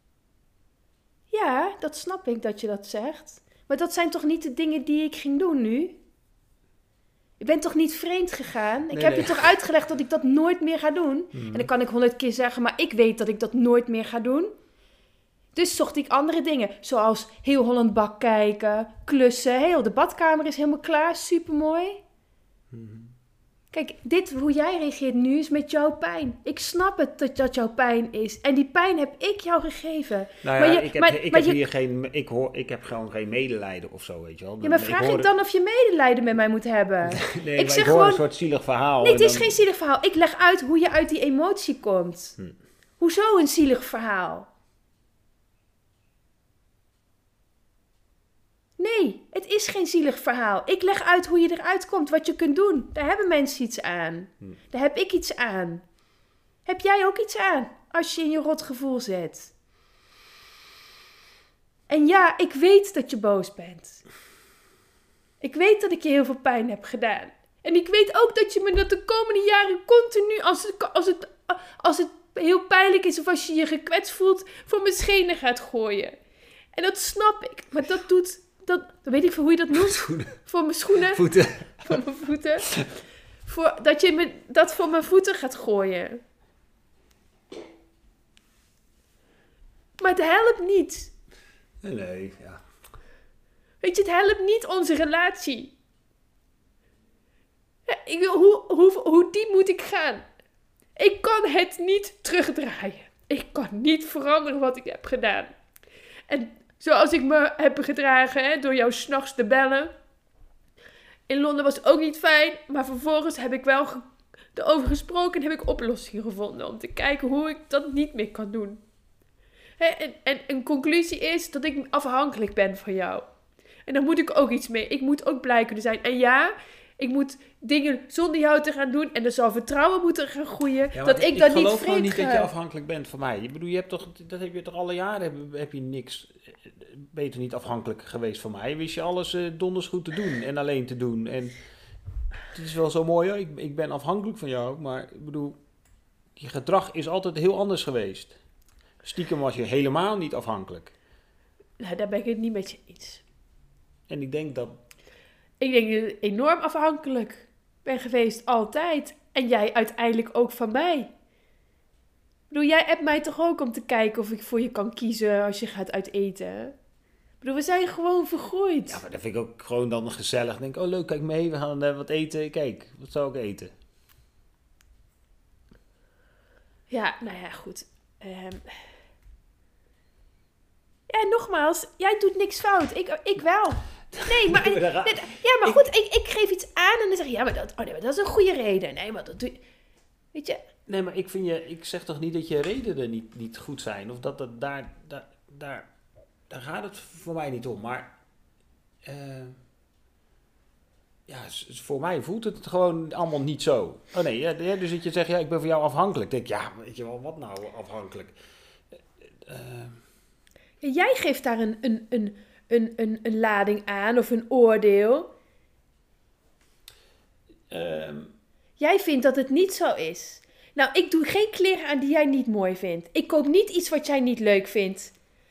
Ja, dat snap ik dat je dat zegt. Maar dat zijn toch niet de dingen die ik ging doen nu? Ik ben toch niet vreemd gegaan? Ik heb je toch uitgelegd dat ik dat nooit meer ga doen? En dan kan ik 100 keer zeggen, maar ik weet dat ik dat nooit meer ga doen. Dus zocht ik andere dingen, zoals heel Holland Bak kijken, klussen. Heel de badkamer is helemaal klaar, supermooi. Kijk, hoe jij reageert nu is met jouw pijn. Ik snap het dat jouw pijn is. En die pijn heb ik jou gegeven. Nou ja, ik heb gewoon geen medelijden of zo, weet je wel. Ja, maar vraag ik dan of je medelijden met mij moet hebben? Nee, ik zeg hoor gewoon een soort zielig verhaal. Nee, het is geen zielig verhaal. Ik leg uit hoe je uit die emotie komt. Hoezo een zielig verhaal? Nee, het is geen zielig verhaal. Ik leg uit hoe je eruit komt, wat je kunt doen. Daar hebben mensen iets aan. Daar heb ik iets aan. Heb jij ook iets aan als je in je rotgevoel zit? En ja, ik weet dat je boos bent. Ik weet dat ik je heel veel pijn heb gedaan. En ik weet ook dat je me dat de komende jaren continu, als het heel pijnlijk is of als je je gekwetst voelt, voor mijn schenen gaat gooien. En dat snap ik. Maar dat doet, dat weet ik veel hoe je dat noemt. Schoenen. Voor mijn schoenen. Voeten. Voor mijn voeten. Dat je me dat voor mijn voeten gaat gooien. Maar het helpt niet. Nee, ja. Weet je, het helpt niet onze relatie. Ja, hoe diep moet ik gaan? Ik kan het niet terugdraaien. Ik kan niet veranderen wat ik heb gedaan. En zoals ik me heb gedragen, door jou 's nachts te bellen. In Londen was het ook niet fijn, maar vervolgens heb ik wel erover gesproken en heb ik oplossingen gevonden om te kijken hoe ik dat niet meer kan doen. En een conclusie is dat ik afhankelijk ben van jou. En daar moet ik ook iets mee. Ik moet ook blij kunnen zijn. En ja, ik moet dingen zonder jou te gaan doen. En er zal vertrouwen moeten gaan groeien. Ja, dat ik dat niet vreemd ga. Ik geloof gewoon niet dat je afhankelijk bent van mij. Ik bedoel, dat heb je toch alle jaren, heb je niks, beter niet afhankelijk geweest van mij. Wist je alles donders goed te doen en alleen te doen. En het is wel zo mooi hoor. Ik ben afhankelijk van jou. Maar ik bedoel, je gedrag is altijd heel anders geweest. Stiekem was je helemaal niet afhankelijk. Nou, daar ben ik het niet met je eens. En ik denk dat ik enorm afhankelijk ben geweest, altijd. En jij uiteindelijk ook van mij. Ik bedoel, jij appt mij toch ook om te kijken of ik voor je kan kiezen als je gaat uit eten? Ik bedoel, we zijn gewoon vergroeid. Ja, maar dat vind ik ook gewoon dan gezellig. Dan denk ik, oh leuk, kijk mee, we gaan wat eten. Kijk, wat zou ik eten? Ja, nou ja, goed. Ja, nogmaals, jij doet niks fout. Ik wel. Nee, maar, maar goed, ik geef iets aan en dan zeg je, ja, maar dat is een goede reden. Nee, maar dat doe je... Weet je? Nee, maar ik zeg toch niet dat je redenen niet goed zijn. Of dat daar gaat het voor mij niet om. Maar voor mij voelt het gewoon allemaal niet zo. Oh nee, ja, dus dat je zegt, ja, ik ben van jou afhankelijk. Ik denk, ja, weet je wel, wat nou afhankelijk? Ja, jij geeft daar een lading aan of een oordeel. Jij vindt dat het niet zo is. Nou, ik doe geen kleren aan die jij niet mooi vindt. Ik koop niet iets wat jij niet leuk vindt.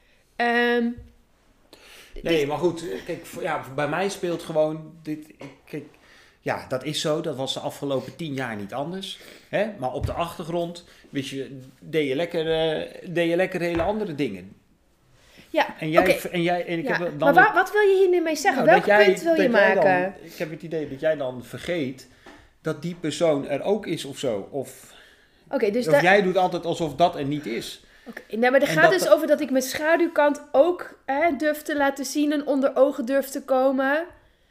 Nee, maar goed, kijk, bij mij speelt gewoon dit. Kijk, ja, dat is zo. Dat was de afgelopen 10 jaar niet anders. Hè? Maar op de achtergrond deed je lekker hele andere dingen. Ja, en jij, okay. en ik heb dan maar wat wil je hier nu mee zeggen? Welk punt wil je maken? Ik heb het idee dat jij dan vergeet dat die persoon er ook is of zo. Of jij doet altijd alsof dat er niet is. Nee, maar er gaat dus over dat ik mijn schaduwkant ook durf te laten zien en onder ogen durf te komen.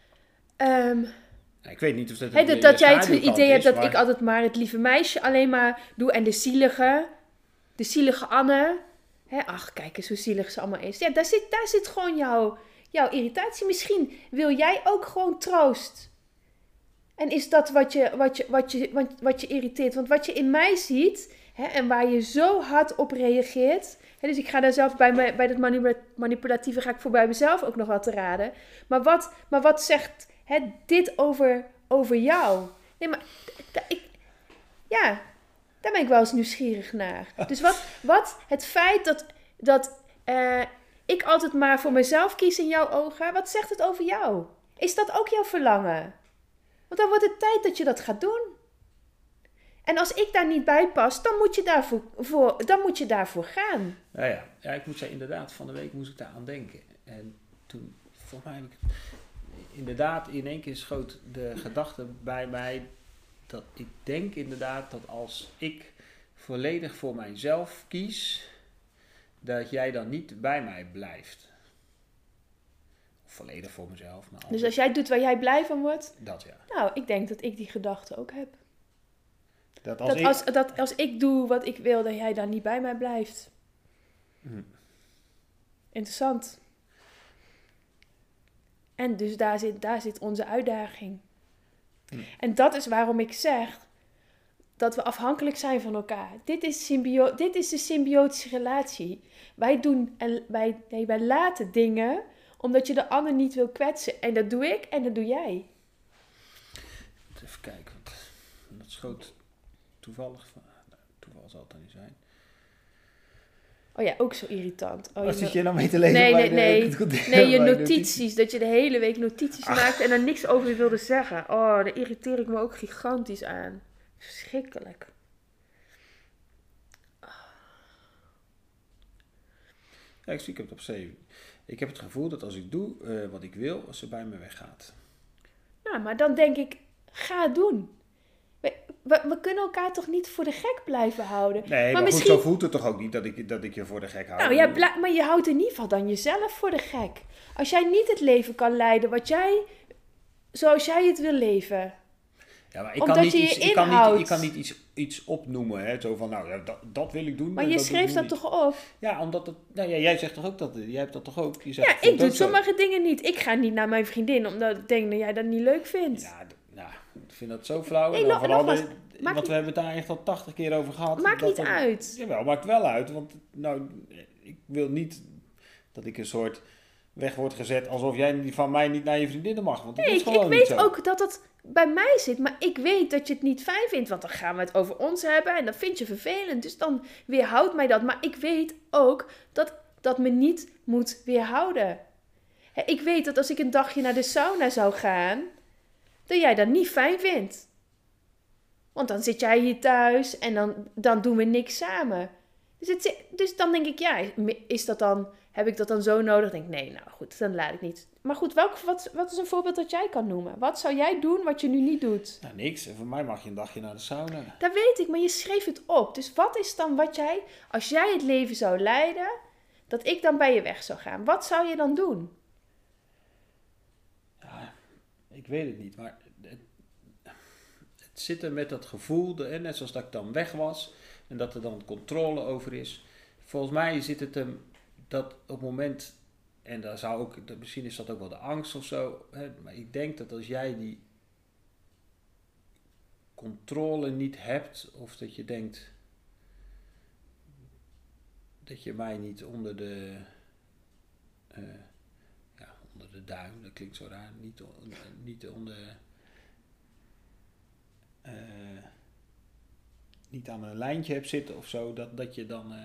Ik weet niet of dat jij het idee hebt dat ik altijd maar het lieve meisje alleen maar doe en de zielige Anne. Ach, kijk eens hoe zielig ze allemaal is. Ja, daar zit gewoon jouw irritatie. Misschien wil jij ook gewoon troost. En is dat wat je irriteert? Want wat je in mij ziet, en waar je zo hard op reageert. Dus ik ga daar zelf bij dat manipulatieve ga ik voor bij mezelf ook nog wat te raden. Maar wat zegt dit over jou? Nee, maar daar ben ik wel eens nieuwsgierig naar. Dus wat het feit dat ik altijd maar voor mezelf kies in jouw ogen, wat zegt het over jou? Is dat ook jouw verlangen? Want dan wordt het tijd dat je dat gaat doen. En als ik daar niet bij pas, dan moet je daarvoor gaan. Ja, ik moet zeggen, inderdaad, van de week moest ik daar aan denken. En toen, volgens mij, inderdaad, in één keer schoot de gedachte bij mij dat ik denk inderdaad dat als ik volledig voor mijzelf kies, dat jij dan niet bij mij blijft. Of volledig voor mezelf. Maar dus als jij doet waar jij blij van wordt? Dat ja. Nou, ik denk dat ik die gedachte ook heb. Dat als ik doe wat ik wil, dat jij dan niet bij mij blijft. Interessant. En dus daar zit onze uitdaging. En dat is waarom ik zeg, dat we afhankelijk zijn van elkaar. Dit is de symbiotische relatie. Wij laten dingen omdat je de ander niet wil kwetsen. En dat doe ik en dat doe jij. Even kijken, want dat schoot toevallig. Toeval zal het dan niet zijn. Oh ja, ook zo irritant. Wat zit je nou mee te lezen? Nee, je notities. Dat je de hele week notities maakt en er niks over wilde zeggen. Oh, daar irriteer ik me ook gigantisch aan. Verschrikkelijk. Ja, ik heb het op 7. Ik heb het gevoel dat als ik doe wat ik wil, als ze bij me weggaat. Nou, maar dan denk ik, ga het doen. We kunnen elkaar toch niet voor de gek blijven houden? Nee, maar misschien... goed, zo voelt het toch ook niet dat ik je voor de gek hou? Nou ja, maar je houdt in ieder geval dan jezelf voor de gek. Als jij niet het leven kan leiden zoals jij het wil leven. Ja, maar ik kan niet iets opnoemen. Hè? Zo van, nou, ja, dat wil ik doen. Maar je schreef dat toch op? Ja, omdat het... Nou ja, jij zegt toch ook dat... Jij hebt dat toch ook? Je zegt, ja, ik doe sommige dingen niet. Ik ga niet naar mijn vriendin, omdat ik denk dat jij dat niet leuk vindt. Ja, ik vind dat zo flauw. Nee, want we hebben het daar echt al 80 keer over gehad. Maakt niet uit. Jawel, maakt wel uit. Want ik wil niet dat ik een soort weg word gezet alsof jij van mij niet naar je vriendinnen mag. Want dat is gewoon ik weet niet zo. Ook dat het bij mij zit. Maar ik weet dat je het niet fijn vindt. Want dan gaan we het over ons hebben. En dat vind je vervelend. Dus dan weerhoudt mij dat. Maar ik weet ook dat me niet moet weerhouden. Ik weet dat als ik een dagje naar de sauna zou gaan, dat jij dat niet fijn vindt. Want dan zit jij hier thuis en dan doen we niks samen. Dus dan denk ik, ja, heb ik dat dan zo nodig? Dan denk ik, nee, nou goed, dan laat ik niet. Maar goed, wat is een voorbeeld dat jij kan noemen? Wat zou jij doen wat je nu niet doet? Nou, niks. En voor mij mag je een dagje naar de sauna. Dat weet ik, maar je schreef het op. Dus wat is dan als jij het leven zou leiden, dat ik dan bij je weg zou gaan? Wat zou je dan doen? Ja, ik weet het niet, maar het zit er met dat gevoel, net zoals dat ik dan weg was en dat er dan controle over is. Volgens mij zit het hem dat op het moment, en daar zou ook, misschien is dat ook wel de angst of zo, hè, maar ik denk dat als jij die controle niet hebt, of dat je denkt dat je mij niet onder de duim, dat klinkt zo raar, niet aan een lijntje hebt zitten of zo, dat je dan...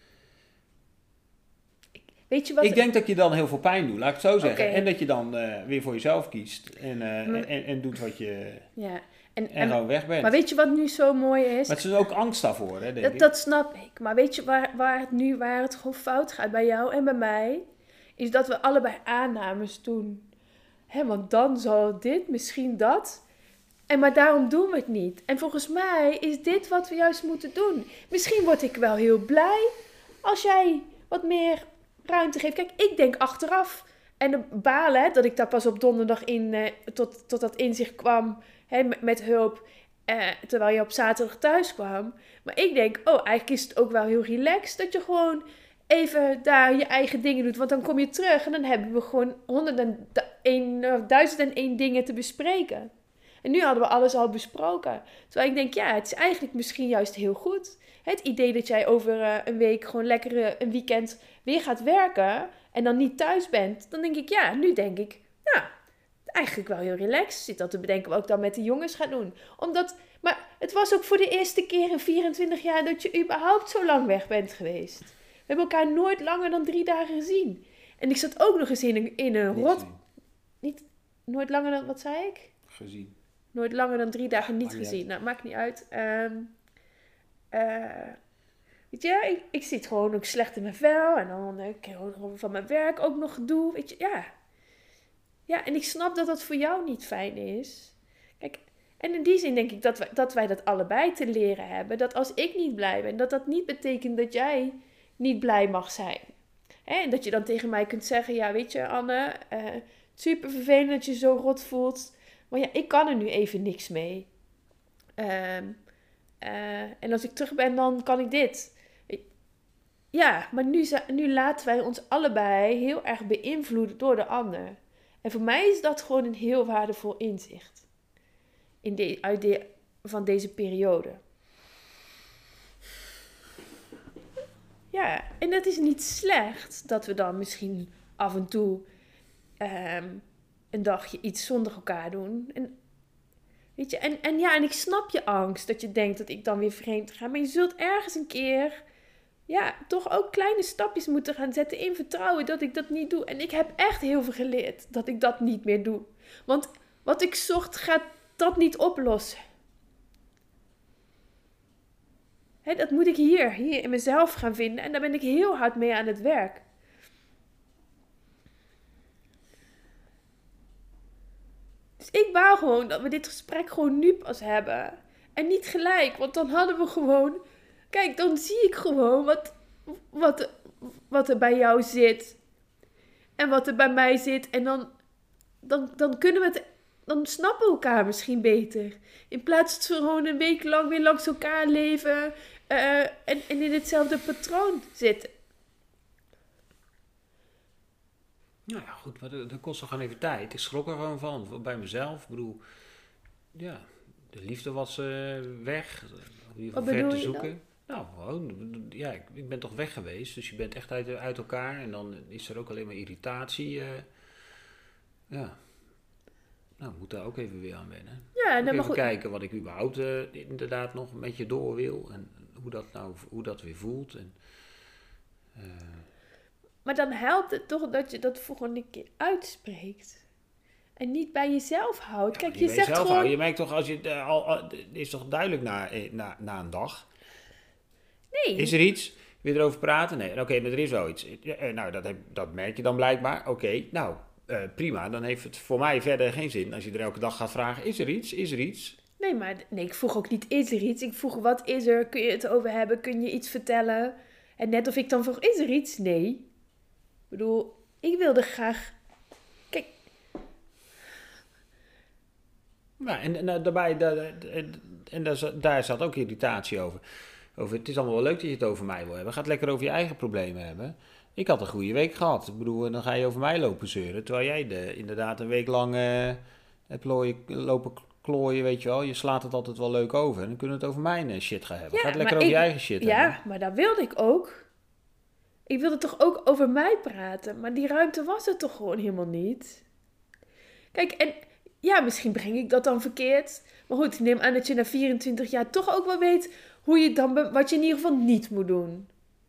Weet je wat? Ik denk dat je dan heel veel pijn doet, laat ik het zo zeggen. Okay. En dat je dan weer voor jezelf kiest en doet wat je... Ja. En gewoon weg bent. Maar weet je wat nu zo mooi is? Maar het is ook angst daarvoor, hè, denk ik. Dat snap ik. Maar weet je waar het gewoon fout gaat bij jou en bij mij? Is dat we allebei aannames doen. Want dan zal dit, misschien dat. Maar daarom doen we het niet. En volgens mij is dit wat we juist moeten doen. Misschien word ik wel heel blij als jij wat meer ruimte geeft. Kijk, ik denk achteraf. En de balen, dat ik daar pas op donderdag tot dat inzicht kwam, met hulp, terwijl je op zaterdag thuis kwam. Maar ik denk, eigenlijk is het ook wel heel relaxed dat je gewoon even daar je eigen dingen doet. Want dan kom je terug en dan hebben we gewoon 1001 dingen te bespreken. En nu hadden we alles al besproken. Terwijl ik denk, ja, het is eigenlijk misschien juist heel goed. Het idee dat jij over een week gewoon lekker een weekend weer gaat werken en dan niet thuis bent. Dan denk ik, ja, nu denk ik, nou, eigenlijk wel heel relaxed. Zit dat te bedenken wat ik dan met de jongens ga doen. Maar het was ook voor de eerste keer in 24 jaar dat je überhaupt zo lang weg bent geweest. We hebben elkaar nooit langer dan 3 dagen gezien. En ik zat ook nog eens in een rot... Nooit langer dan, wat zei ik? Gezien. Nooit langer dan 3 dagen niet gezien. Nou, maakt niet uit. Weet je, ik zit gewoon ook slecht in mijn vel. En dan ik van mijn werk ook nog gedoe. Weet je, ja. Ja, en ik snap dat dat voor jou niet fijn is. Kijk, en in die zin denk ik dat wij dat allebei te leren hebben. Dat als ik niet blij ben, dat niet betekent dat jij niet blij mag zijn. En dat je dan tegen mij kunt zeggen, ja, weet je, Anne, super vervelend dat je zo rot voelt. Maar ja, ik kan er nu even niks mee. En als ik terug ben, dan kan ik dit. Ja, maar nu laten wij ons allebei heel erg beïnvloeden door de ander. En voor mij is dat gewoon een heel waardevol inzicht. Van deze periode. Ja, en het is niet slecht dat we dan misschien af en toe een dagje iets zonder elkaar doen. En, weet je, en ik snap je angst dat je denkt dat ik dan weer vreemd ga. Maar je zult ergens een keer, toch ook kleine stapjes moeten gaan zetten in vertrouwen dat ik dat niet doe. En ik heb echt heel veel geleerd dat ik dat niet meer doe. Want wat ik zocht gaat dat niet oplossen. Dat moet ik hier in mezelf gaan vinden. En daar ben ik heel hard mee aan het werk. Dus ik wou gewoon dat we dit gesprek gewoon nu pas hebben. En niet gelijk, want dan hadden we gewoon... Kijk, dan zie ik gewoon wat er bij jou zit. En wat er bij mij zit. En dan kunnen we het... Dan snappen we elkaar misschien beter. In plaats dat we gewoon een week lang weer langs elkaar leven... en in hetzelfde patroon zitten. Nou ja, goed, maar dat kost toch gewoon even tijd. Ik schrok er gewoon van, bij mezelf. Ik bedoel, ja, de liefde was weg. In ieder geval ver te zoeken. Nou, gewoon, ja, ik ben toch weg geweest. Dus je bent echt uit elkaar. En dan is er ook alleen maar irritatie. Ja. Nou, moet daar ook even weer aan wennen. Ja, en dan even kijken wat ik überhaupt inderdaad nog met je door wil. En hoe dat weer voelt. En, maar dan helpt het toch dat je dat volgende keer uitspreekt. En niet bij jezelf houdt. Kijk, je zegt gewoon... Houden. Je merkt toch, als je het is toch duidelijk na een dag? Nee. Is er iets? Wil je erover praten? Nee. Oké, maar er is wel iets. Nou, dat merk je dan blijkbaar. Oké, nou, prima. Dan heeft het voor mij verder geen zin. Als je er elke dag gaat vragen, is er iets? Is er iets? Nee, ik vroeg ook niet, is er iets? Ik vroeg, wat is er? Kun je het over hebben? Kun je iets vertellen? En net of ik dan vroeg, is er iets? Nee. Ik bedoel, ik wilde graag... Kijk... Nou, en daarbij... daar zat ook irritatie over. Het is allemaal wel leuk dat je het over mij wil hebben. Ga het lekker over je eigen problemen hebben. Ik had een goede week gehad. Ik bedoel, dan ga je over mij lopen zeuren. Terwijl jij inderdaad een week lang hebt lopen klooien, weet je wel. Je slaat het altijd wel leuk over. En dan kunnen we het over mijn shit gaan hebben. Ga het lekker over je eigen shit hebben. Ja, maar dat wilde ik ook. Ik wilde toch ook over mij praten. Maar die ruimte was er toch gewoon helemaal niet. Kijk, en ja, misschien breng ik dat dan verkeerd. Maar goed, ik neem aan dat je na 24 jaar toch ook wel weet hoe je dan, wat je in ieder geval niet moet doen.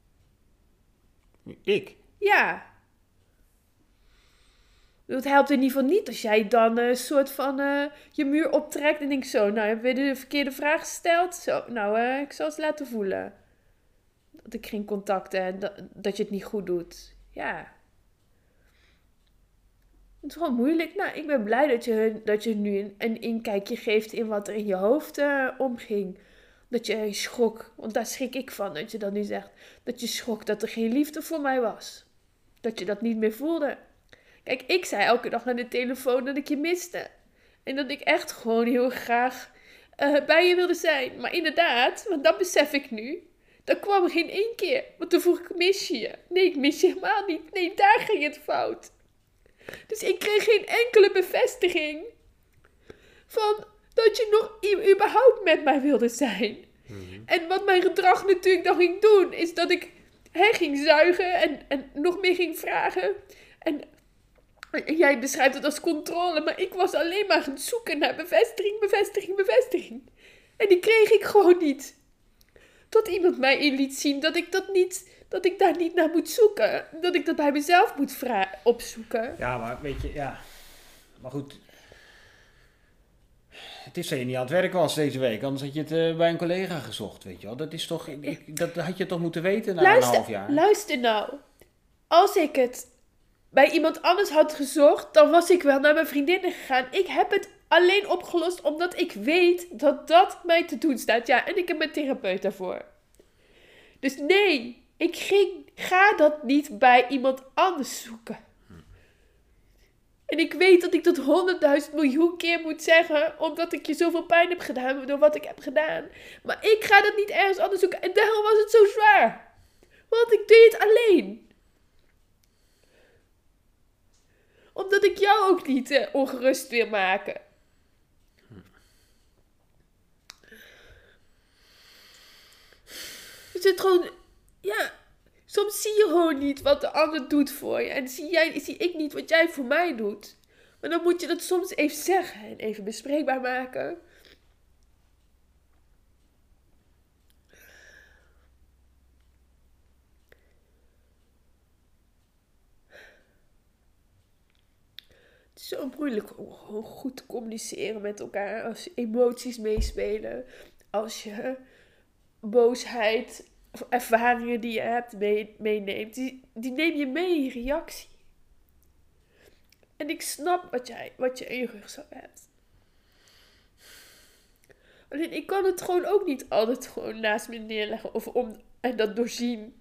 Ik? Ja. Het helpt in ieder geval niet als jij dan een soort van je muur optrekt en denkt zo, nou heb je de verkeerde vraag gesteld? Zo, nou, ik zal het laten voelen. Dat ik geen contact heb, dat je het niet goed doet. Ja. Het is gewoon moeilijk. Nou, ik ben blij dat je nu een inkijkje geeft in wat er in je hoofd omging. Dat je schrok, want daar schrik ik van, dat je dat nu zegt. Dat je schrok dat er geen liefde voor mij was. Dat je dat niet meer voelde. Kijk, ik zei elke dag aan de telefoon dat ik je miste. En dat ik echt gewoon heel graag bij je wilde zijn. Maar inderdaad, want dat besef ik nu. Dat kwam er geen één keer. Want toen vroeg ik, mis je je? Nee, ik mis je helemaal niet. Nee, daar ging het fout. Dus ik kreeg geen enkele bevestiging van dat je nog überhaupt met mij wilde zijn. Mm-hmm. En wat mijn gedrag natuurlijk dan ging doen, is dat ik ging zuigen en nog meer ging vragen. En jij beschrijft het als controle, maar ik was alleen maar gaan zoeken naar bevestiging. En die kreeg ik gewoon niet. Tot iemand mij in liet zien dat ik daar niet naar moet zoeken. Dat ik dat bij mezelf moet opzoeken. Ja, maar weet je, ja. Maar goed. Het is dat je niet aan het werk was deze week. Anders had je het bij een collega gezocht, weet je wel. Dat is toch, dat had je toch moeten weten na een half jaar. Luister nou. Als ik het bij iemand anders had gezocht, dan was ik wel naar mijn vriendinnen gegaan. Ik heb het alleen opgelost omdat ik weet dat dat mij te doen staat. Ja, en ik heb mijn therapeut daarvoor. Dus nee, ga dat niet bij iemand anders zoeken. En ik weet dat ik dat 100.000 miljoen keer moet zeggen, omdat ik je zoveel pijn heb gedaan door wat ik heb gedaan. Maar ik ga dat niet ergens anders zoeken. En daarom was het zo zwaar. Want ik deed het alleen. Omdat ik jou ook niet ongerust wil maken. Dus het gewoon, ja, Soms zie je gewoon niet wat de ander doet voor je. En zie ik niet wat jij voor mij doet. Maar dan moet je dat soms even zeggen en even bespreekbaar maken. Het is zo moeilijk om gewoon goed te communiceren met elkaar als emoties meespelen. Als je boosheid of ervaringen die je hebt meeneemt. Die neem je mee in je reactie. En ik snap wat je in je rugzak hebt. Alleen ik kan het gewoon ook niet altijd gewoon naast me neerleggen en dat doorzien.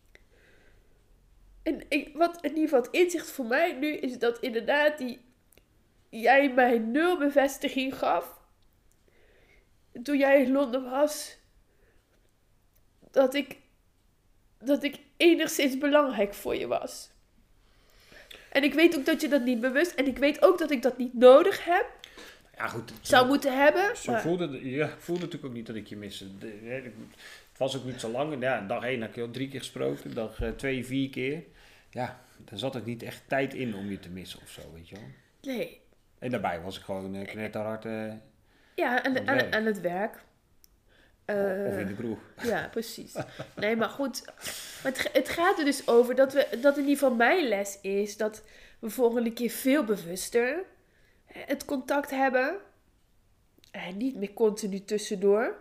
En wat in ieder geval het inzicht voor mij nu is dat inderdaad jij mij 0 bevestiging gaf. Toen jij in Londen was. Dat ik enigszins belangrijk voor je was. En ik weet ook dat je dat niet bewust... En ik weet ook dat ik dat niet nodig heb. Ja, goed. Zou moeten hebben. Zo je voelde natuurlijk ook niet dat ik je miste. Het was ook niet zo lang. Ja, dag 1 heb ik al 3 keer gesproken. Dag 2, 4 keer. Ja, daar zat ook niet echt tijd in om je te missen of zo, weet je wel. Nee. En daarbij was ik gewoon knetterhard aan het werk. Of in de kroeg. Ja, precies. Nee, maar goed. Het gaat er dus over dat in ieder geval mijn les is... dat we volgende keer veel bewuster het contact hebben. En niet meer continu tussendoor.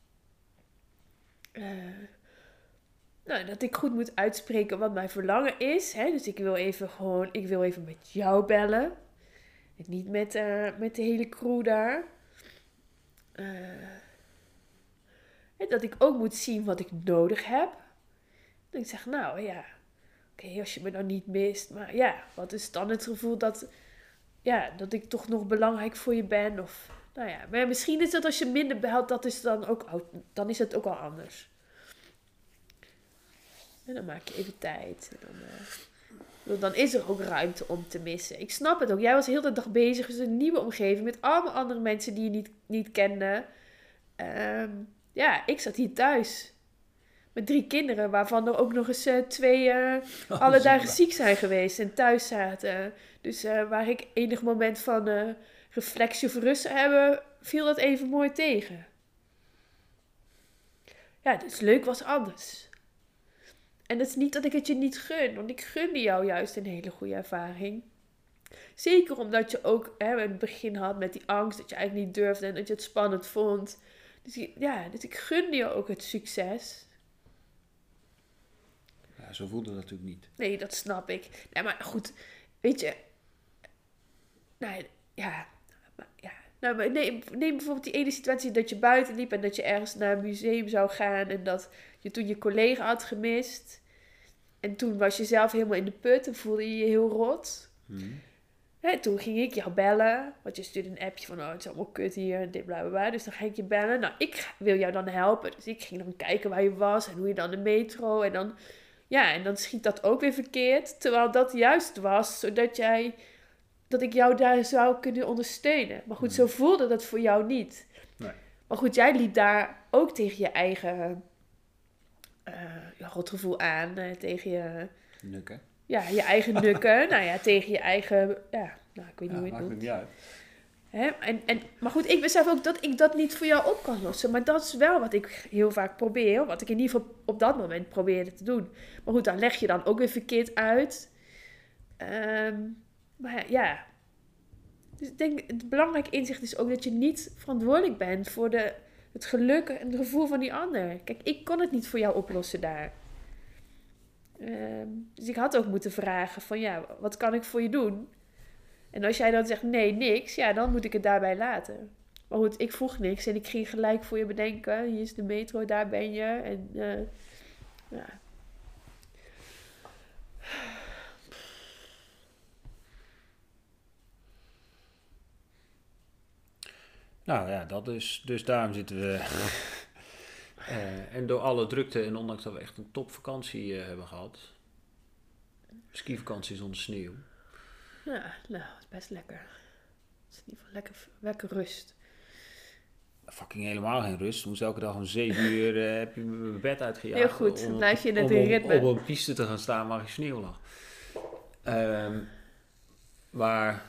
Dat ik goed moet uitspreken wat mijn verlangen is. Hè? Dus ik wil even met jou bellen. En niet met de hele crew daar. En dat ik ook moet zien wat ik nodig heb. Dat ik zeg, nou ja, oké, als je me dan niet mist. Maar ja, wat is dan het gevoel dat ik toch nog belangrijk voor je ben? Of, nou ja, maar misschien is dat als je minder belt, dan is het ook al anders. En dan maak je even tijd. En dan is er ook ruimte om te missen. Ik snap het ook. Jij was heel de dag bezig in een nieuwe omgeving met allemaal andere mensen die je niet kende. Ik zat hier thuis. Met 3 kinderen, waarvan er ook nog eens 2 alle dagen ziek zijn geweest en thuis zaten. Dus waar ik enig moment van reflectie of rust zou hebben, viel dat even mooi tegen. Ja, dus leuk was anders. En dat is niet dat ik het je niet gun, want ik gunde jou juist een hele goede ervaring. Zeker omdat je ook in het begin had met die angst dat je eigenlijk niet durfde en dat je het spannend vond. Dus ik gunde je ook het succes. Ja, zo voelde dat natuurlijk niet. Nee, dat snap ik. Nee, maar goed, weet je. Neem bijvoorbeeld die ene situatie dat je buiten liep en dat je ergens naar een museum zou gaan en dat je toen je collega had gemist. En toen was je zelf helemaal in de put en voelde je je heel rot. Toen ging ik jou bellen, want je stuurde een appje van, het is allemaal kut hier en dit, bla bla bla. Dus dan ga ik je bellen. Nou, ik wil jou dan helpen. Dus ik ging dan kijken waar je was en hoe je dan de metro en dan... Ja, en dan schiet dat ook weer verkeerd. Terwijl dat juist was, dat ik jou daar zou kunnen ondersteunen. Maar goed, zo voelde dat voor jou niet. Nee. Maar goed, jij liep daar ook tegen je eigen rotgevoel aan. Tegen je... Nukken. Ja, je eigen nukken. Nou ja, tegen je eigen... Ja, nou, ik weet niet hoe je het noemt. Maakt het niet uit. Maar goed, ik besef ook dat ik dat niet voor jou op kan lossen. Maar dat is wel wat ik heel vaak probeer. Wat ik in ieder geval op dat moment probeerde te doen. Maar goed, daar leg je dan ook weer verkeerd uit. Maar ja. Dus ik denk, het belangrijke inzicht is ook dat je niet verantwoordelijk bent voor het geluk en het gevoel van die ander. Kijk, ik kon het niet voor jou oplossen daar. Dus ik had ook moeten vragen van ja, wat kan ik voor je doen? En als jij dan zegt nee, niks, ja, dan moet ik het daarbij laten. Maar goed, ik vroeg niks en ik ging gelijk voor je bedenken. Hier is de metro, daar ben je. En ja. Nou ja, dat is. Dus daarom zitten we. En door alle drukte en ondanks dat we echt een topvakantie hebben gehad. Skivakantie zonder sneeuw. Ja, nou, het is best lekker. Het is in ieder geval lekker rust. fucking helemaal geen rust. Moest elke dag om 7 uur heb je mijn bed uitgejaagd. Heel goed, dan blijf je in het ritme. Om op een piste te gaan staan waar je sneeuw lag. Maar...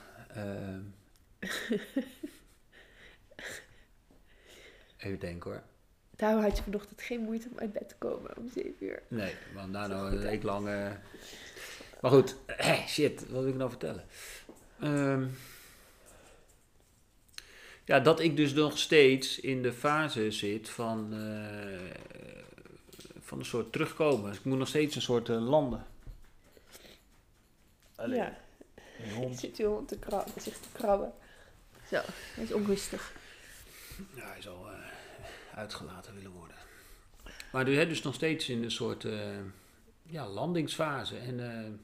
even denken hoor. Daarom had je vanochtend geen moeite om uit bed te komen om 7 uur. Nee, want daarna een week lang... Maar goed, shit, wat wil ik nou vertellen? Ja, dat ik dus nog steeds in de fase zit van een soort terugkomen. Dus ik moet nog steeds een soort landen. Allee, Ja, een hond. zit je hond zich te krabben. Zo, hij is onrustig. Ja, hij zal uitgelaten willen worden. Maar dus nog steeds in een soort landingsfase. En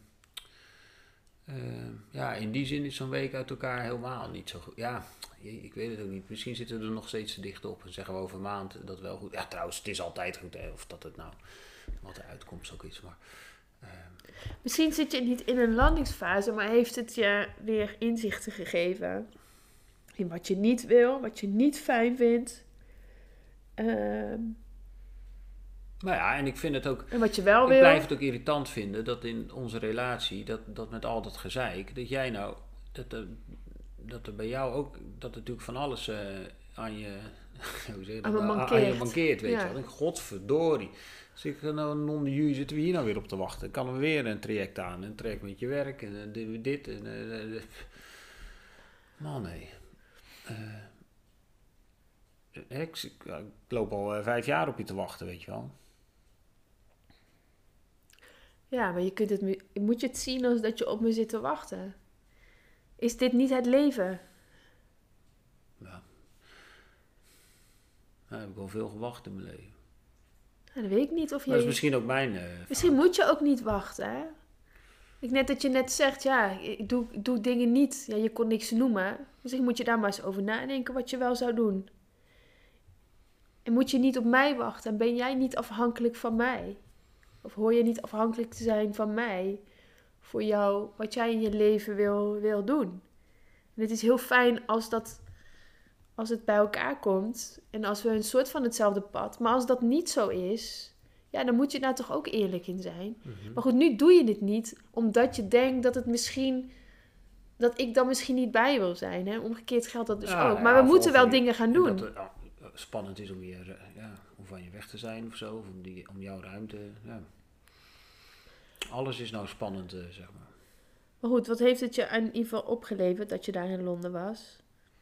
ja, in die zin is zo'n week uit elkaar helemaal niet zo goed. Ja, ik weet het ook niet. Misschien zitten we er nog steeds te dicht op. En zeggen we over een maand dat wel goed. Ja, trouwens, het is altijd goed. Hè, of dat het nou wat de uitkomst ook is. Maar, Misschien zit je niet in een landingsfase, maar heeft het je weer inzichten gegeven in wat je niet wil, wat je niet fijn vindt. nou ja, en ik vind het ook... En wat je wel Ik wil. blijf het ook irritant vinden dat in onze relatie, dat met al dat gezeik, dat jij nou, dat er bij jou ook, dat er natuurlijk van alles aan je, hoe zeg je dat, aan je mankeert, weet je wel. En godverdorie. Dus ik nou non de jus, zitten we hier nou weer op te wachten. Kan er weer een traject aan, een traject met je werk en dit en man nee. Ik loop al 5 jaar op je te wachten, weet je wel. Ja, maar moet je het zien als dat je op me zit te wachten? Is dit niet het leven? Ja. Nou, heb ik al veel gewacht in mijn leven. Nou, dat weet ik niet of je... Maar dat is misschien ook mijn... Misschien moet je ook niet wachten, hè? Dat je net zegt, ja, ik doe dingen niet. Ja, je kon niks noemen. Misschien moet je daar maar eens over nadenken wat je wel zou doen. En moet je niet op mij wachten? En ben jij niet afhankelijk van mij? Of hoor je niet afhankelijk te zijn van mij? Voor jou, wat jij in je leven wil doen. En het is heel fijn als het bij elkaar komt. En als we een soort van hetzelfde pad. Maar als dat niet zo is, ja, dan moet je daar toch ook eerlijk in zijn. Mm-hmm. Maar goed, nu doe je dit niet omdat je denkt dat ik dan misschien niet bij wil zijn. Hè? Omgekeerd geldt dat dus ook. Maar we moeten wel dingen gaan doen. Dat het spannend is om weer om van je weg te zijn of zo. Of om jouw ruimte. Ja. Alles is nou spannend, zeg maar. Maar goed, wat heeft het je in ieder geval opgeleverd dat je daar in Londen was?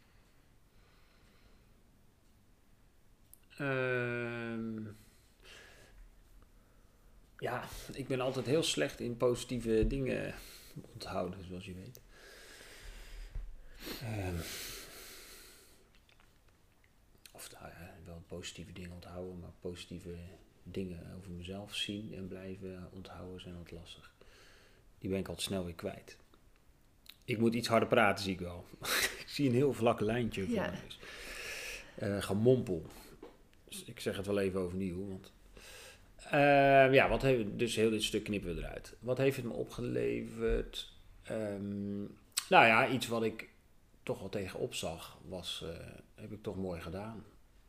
Ja, ik ben altijd heel slecht in positieve dingen onthouden, zoals je weet. Of nou ja, wel positieve dingen onthouden, maar positieve dingen over mezelf zien en blijven onthouden zijn wat lastig. Die ben ik altijd snel weer kwijt. Ik moet iets harder praten, zie ik wel. Ik zie een heel vlak lijntje voor mij. Dus. Gemompel. Dus ik zeg het wel even overnieuw. Want, wat dus heel dit stuk knippen we eruit. Wat heeft het me opgeleverd? Nou ja, iets wat ik toch wel tegenop zag, heb ik toch mooi gedaan.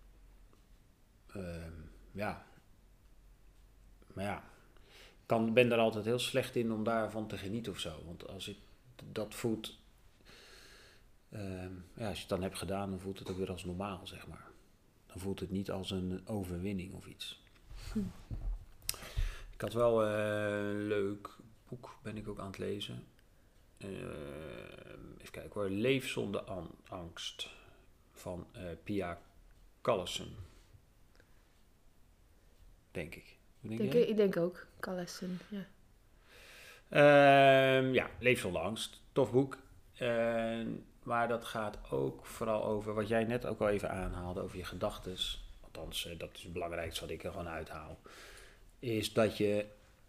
Ja. Maar ja, ben er altijd heel slecht in om daarvan te genieten of zo. Want als ik dat voelt, als je het dan hebt gedaan, dan voelt het ook weer als normaal, zeg maar. Dan voelt het niet als een overwinning of iets. Ik had wel een leuk boek, ben ik ook aan het lezen. Even kijken hoor, Leef zonder angst van Pia Callesen. Denk ik. Ik denk ook, Callesen, ja. Leef zonder angst. Tof boek. Maar dat gaat ook vooral over wat jij net ook al even aanhaalde, over je gedachtes. Althans, dat is het belangrijkste wat ik er gewoon uithaal. Is dat je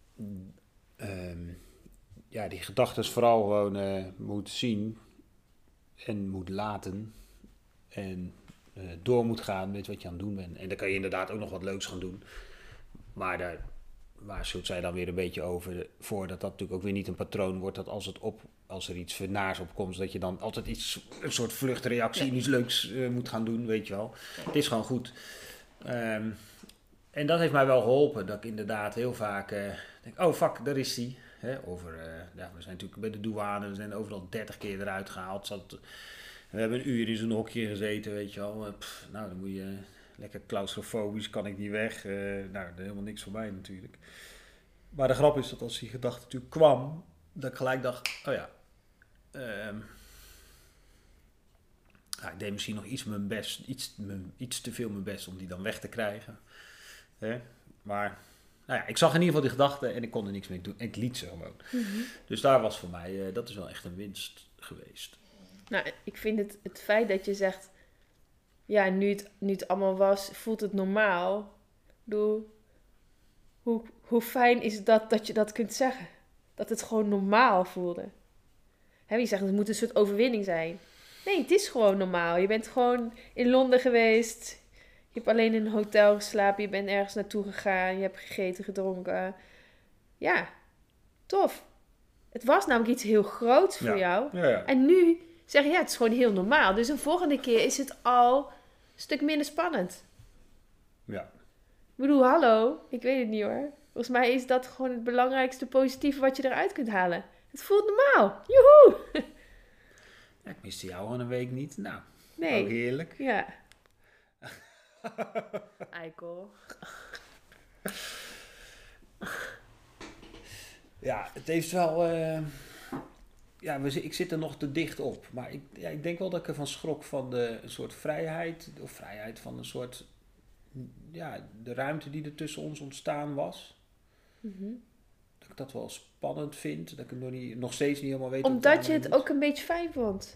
die gedachtes vooral gewoon moet zien en moet laten. En door moet gaan met wat je aan het doen bent. En dan kan je inderdaad ook nog wat leuks gaan doen. Maar daar waarschuwt zij dan weer een beetje over voor dat dat natuurlijk ook weer niet een patroon wordt. Dat als er iets naars opkomt, dat je dan altijd een soort vluchtreactie, iets leuks moet gaan doen, weet je wel. Het is gewoon goed. En dat heeft mij wel geholpen, dat ik inderdaad heel vaak denk, oh fuck, daar is die. We zijn natuurlijk bij de douane, we zijn overal 30 keer eruit gehaald. We hebben een uur in zo'n hokje gezeten, weet je wel. Nou, dan moet je lekker claustrofobisch, kan ik niet weg. Er helemaal niks voor mij natuurlijk. Maar de grap is dat als die gedachte natuurlijk kwam, dat ik gelijk dacht, oh ja, ik deed misschien nog iets mijn best, iets te veel mijn best om die dan weg te krijgen. Maar nou ja, ik zag in ieder geval die gedachte en ik kon er niks mee doen. En ik liet ze gewoon. Mm-hmm. Dus daar was voor mij, dat is wel echt een winst geweest. Nou, ik vind het feit dat je zegt, ja, nu het allemaal was, voelt het normaal. Hoe fijn is dat je dat kunt zeggen? Dat het gewoon normaal voelde. Je zegt, het moet een soort overwinning zijn. Nee, het is gewoon normaal. Je bent gewoon in Londen geweest. Je hebt alleen in een hotel geslapen. Je bent ergens naartoe gegaan. Je hebt gegeten, gedronken. Ja, tof. Het was namelijk iets heel groots voor jou. Ja. En nu zeg je, ja, het is gewoon heel normaal. Dus een volgende keer is het al een stuk minder spannend. Ja. Ik bedoel, hallo. Ik weet het niet hoor. Volgens mij is dat gewoon het belangrijkste positieve wat je eruit kunt halen. Het voelt normaal. Joehoe! Ja, ik miste jou al een week niet. Nou, nee. Ook heerlijk. Ja. Eikel. Ja, het heeft wel... ik zit er nog te dicht op. Maar ik denk wel dat ik ervan schrok van een soort vrijheid. Of vrijheid van een soort... Ja, de ruimte die er tussen ons ontstaan was. Mm-hmm. Dat ik dat wel spannend vind. Dat ik het nog steeds niet helemaal weet. Omdat je het ook een beetje fijn vond.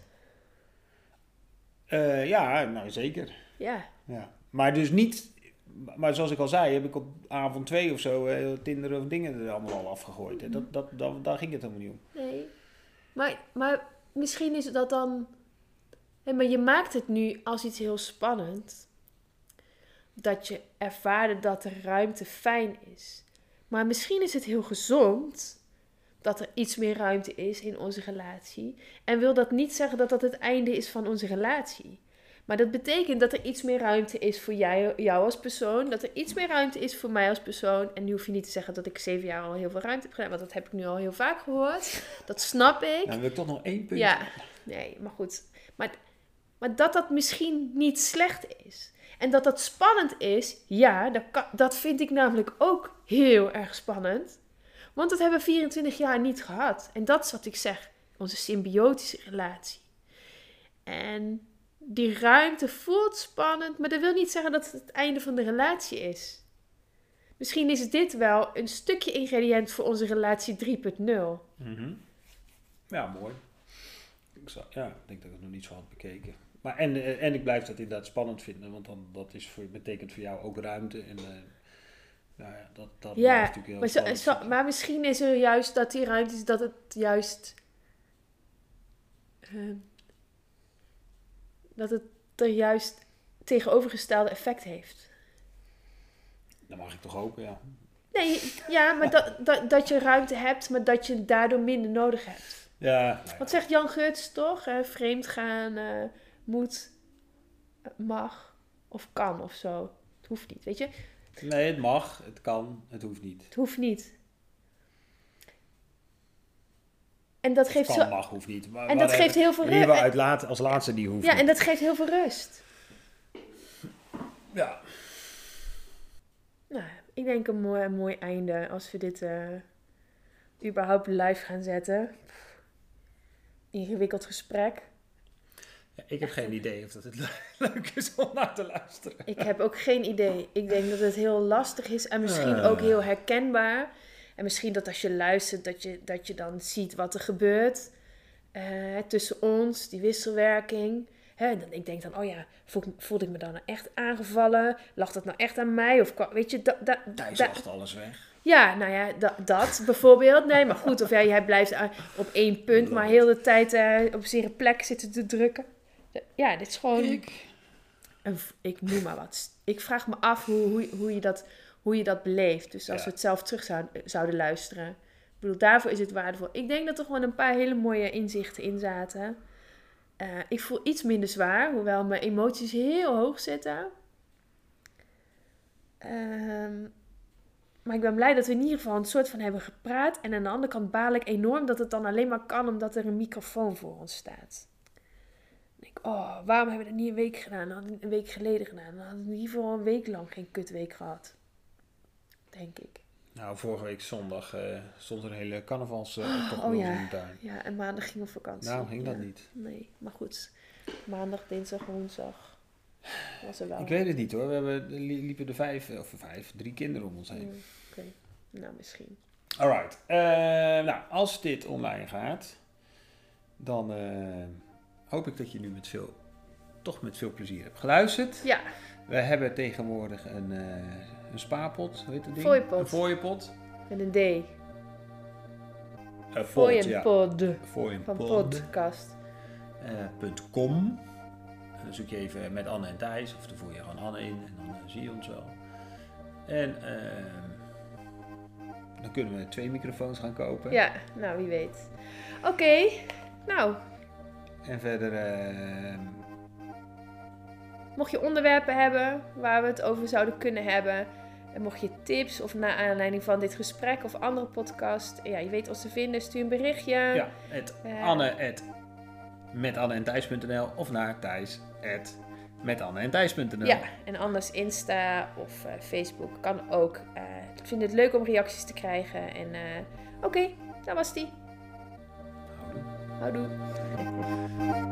Ja, nou zeker. Ja. Maar dus niet... Maar zoals ik al zei, heb ik op avond 2 of zo Tinder of dingen er allemaal al afgegooid. Hè. Daar ging het helemaal niet om. Nee. Maar misschien is dat dan... maar je maakt het nu als iets heel spannend. Dat je ervaarde dat de ruimte fijn is. Maar misschien is het heel gezond dat er iets meer ruimte is in onze relatie. En wil dat niet zeggen dat dat het einde is van onze relatie. Maar dat betekent dat er iets meer ruimte is voor jou als persoon. Dat er iets meer ruimte is voor mij als persoon. En nu hoef je niet te zeggen dat ik 7 jaar al heel veel ruimte heb gedaan. Want dat heb ik nu al heel vaak gehoord. Dat snap ik. Nou, dan wil ik toch nog 1 punt. Ja, nee, maar goed. Maar dat misschien niet slecht is. En dat spannend is, ja, dat vind ik namelijk ook heel erg spannend. Want dat hebben we 24 jaar niet gehad. En dat is wat ik zeg, onze symbiotische relatie. En die ruimte voelt spannend, maar dat wil niet zeggen dat het het einde van de relatie is. Misschien is dit wel een stukje ingrediënt voor onze relatie 3.0. Mm-hmm. Ja, mooi. Ik denk dat ik het nog niet zo had bekeken. Maar en ik blijf dat inderdaad spannend vinden, want dan betekent voor jou ook ruimte. En dat blijft natuurlijk heel spannend. Maar misschien is er juist dat die ruimte is, dat het juist... dat het er juist tegenovergestelde effect heeft. Dat mag ik toch hopen, ja. Nee, ja, maar dat je ruimte hebt, maar dat je daardoor minder nodig hebt. Ja. Wat zegt Jan Geurts toch? Vreemd gaan moet, mag of kan of zo. Het hoeft niet, weet je? Nee, het mag, het kan, het hoeft niet. Het hoeft niet. En dat geeft kan, mag, hoeft niet. En dat geeft heel veel rust. Die we als laatste die hoeft Ja, niet. en dat geeft heel veel rust. Ja. Nou, ik denk een mooi einde als we dit überhaupt live gaan zetten. Ingewikkeld gesprek. Ja, ik heb geen idee of dat het leuk is om naar te luisteren. Ik heb ook geen idee. Ik denk dat het heel lastig is en misschien ook heel herkenbaar. En misschien dat als je luistert, dat je dan ziet wat er gebeurt tussen ons, die wisselwerking. En dan, ik denk dan, oh ja, voelde ik me dan nou echt aangevallen? Lag dat nou echt aan mij? Of weet je, Thijs lacht alles weg. Ja, nou ja, dat bijvoorbeeld. Nee, maar goed, of jij blijft op 1 punt, maar heel de tijd op een zere plek zitten te drukken. Ja, dit is gewoon... Ik noem maar wat. Ik vraag me af hoe hoe je dat beleeft. Dus als Ja. we het zelf terug zouden luisteren. Ik bedoel, daarvoor is het waardevol. Ik denk dat er gewoon een paar hele mooie inzichten in zaten. Ik voel iets minder zwaar, hoewel mijn emoties heel hoog zitten. Maar ik ben blij dat we in ieder geval een soort van hebben gepraat. En aan de andere kant baal ik enorm dat het dan alleen maar kan omdat er een microfoon voor ons staat. Dan denk ik, waarom hebben we dat niet een week gedaan? Dan hadden we het een week geleden gedaan. Dan hadden we in ieder geval een week lang geen kutweek gehad. Denk ik. Nou, vorige week zondag stond er een hele carnavalsoptocht bij ons in de tuin. Ja, en maandag ging op vakantie. Nou, ging dat niet. Nee, maar goed. Maandag, dinsdag, woensdag was er wel. Ik weet het niet hoor. Liepen er 3 kinderen om ons heen. Oké. Nou, misschien. Alright. Nou, als dit online gaat, dan hoop ik dat je nu met veel plezier hebt geluisterd. Ja. We hebben tegenwoordig een spaarpot, hoe heet dat ding? Fooiepot. Een fooiepot. Met een D. Fooiepot. Van podcast. .com. Dan zoek je even met Anne en Thijs, of dan voer je gewoon Anne in en dan zie je ons wel. En dan kunnen we 2 microfoons gaan kopen. Ja, nou wie weet. Oké, nou. En verder... Mocht je onderwerpen hebben waar we het over zouden kunnen hebben. En mocht je tips of naar aanleiding van dit gesprek of andere podcast. Ja, je weet ons te vinden. Stuur een berichtje. Ja, Anne@metanneentijs.nl of naar Thijs@metanneentijs.nl. Ja, en anders Insta of Facebook kan ook. Ik vind het leuk om reacties te krijgen. En oké, dat was die. Houdoe. Houdoe.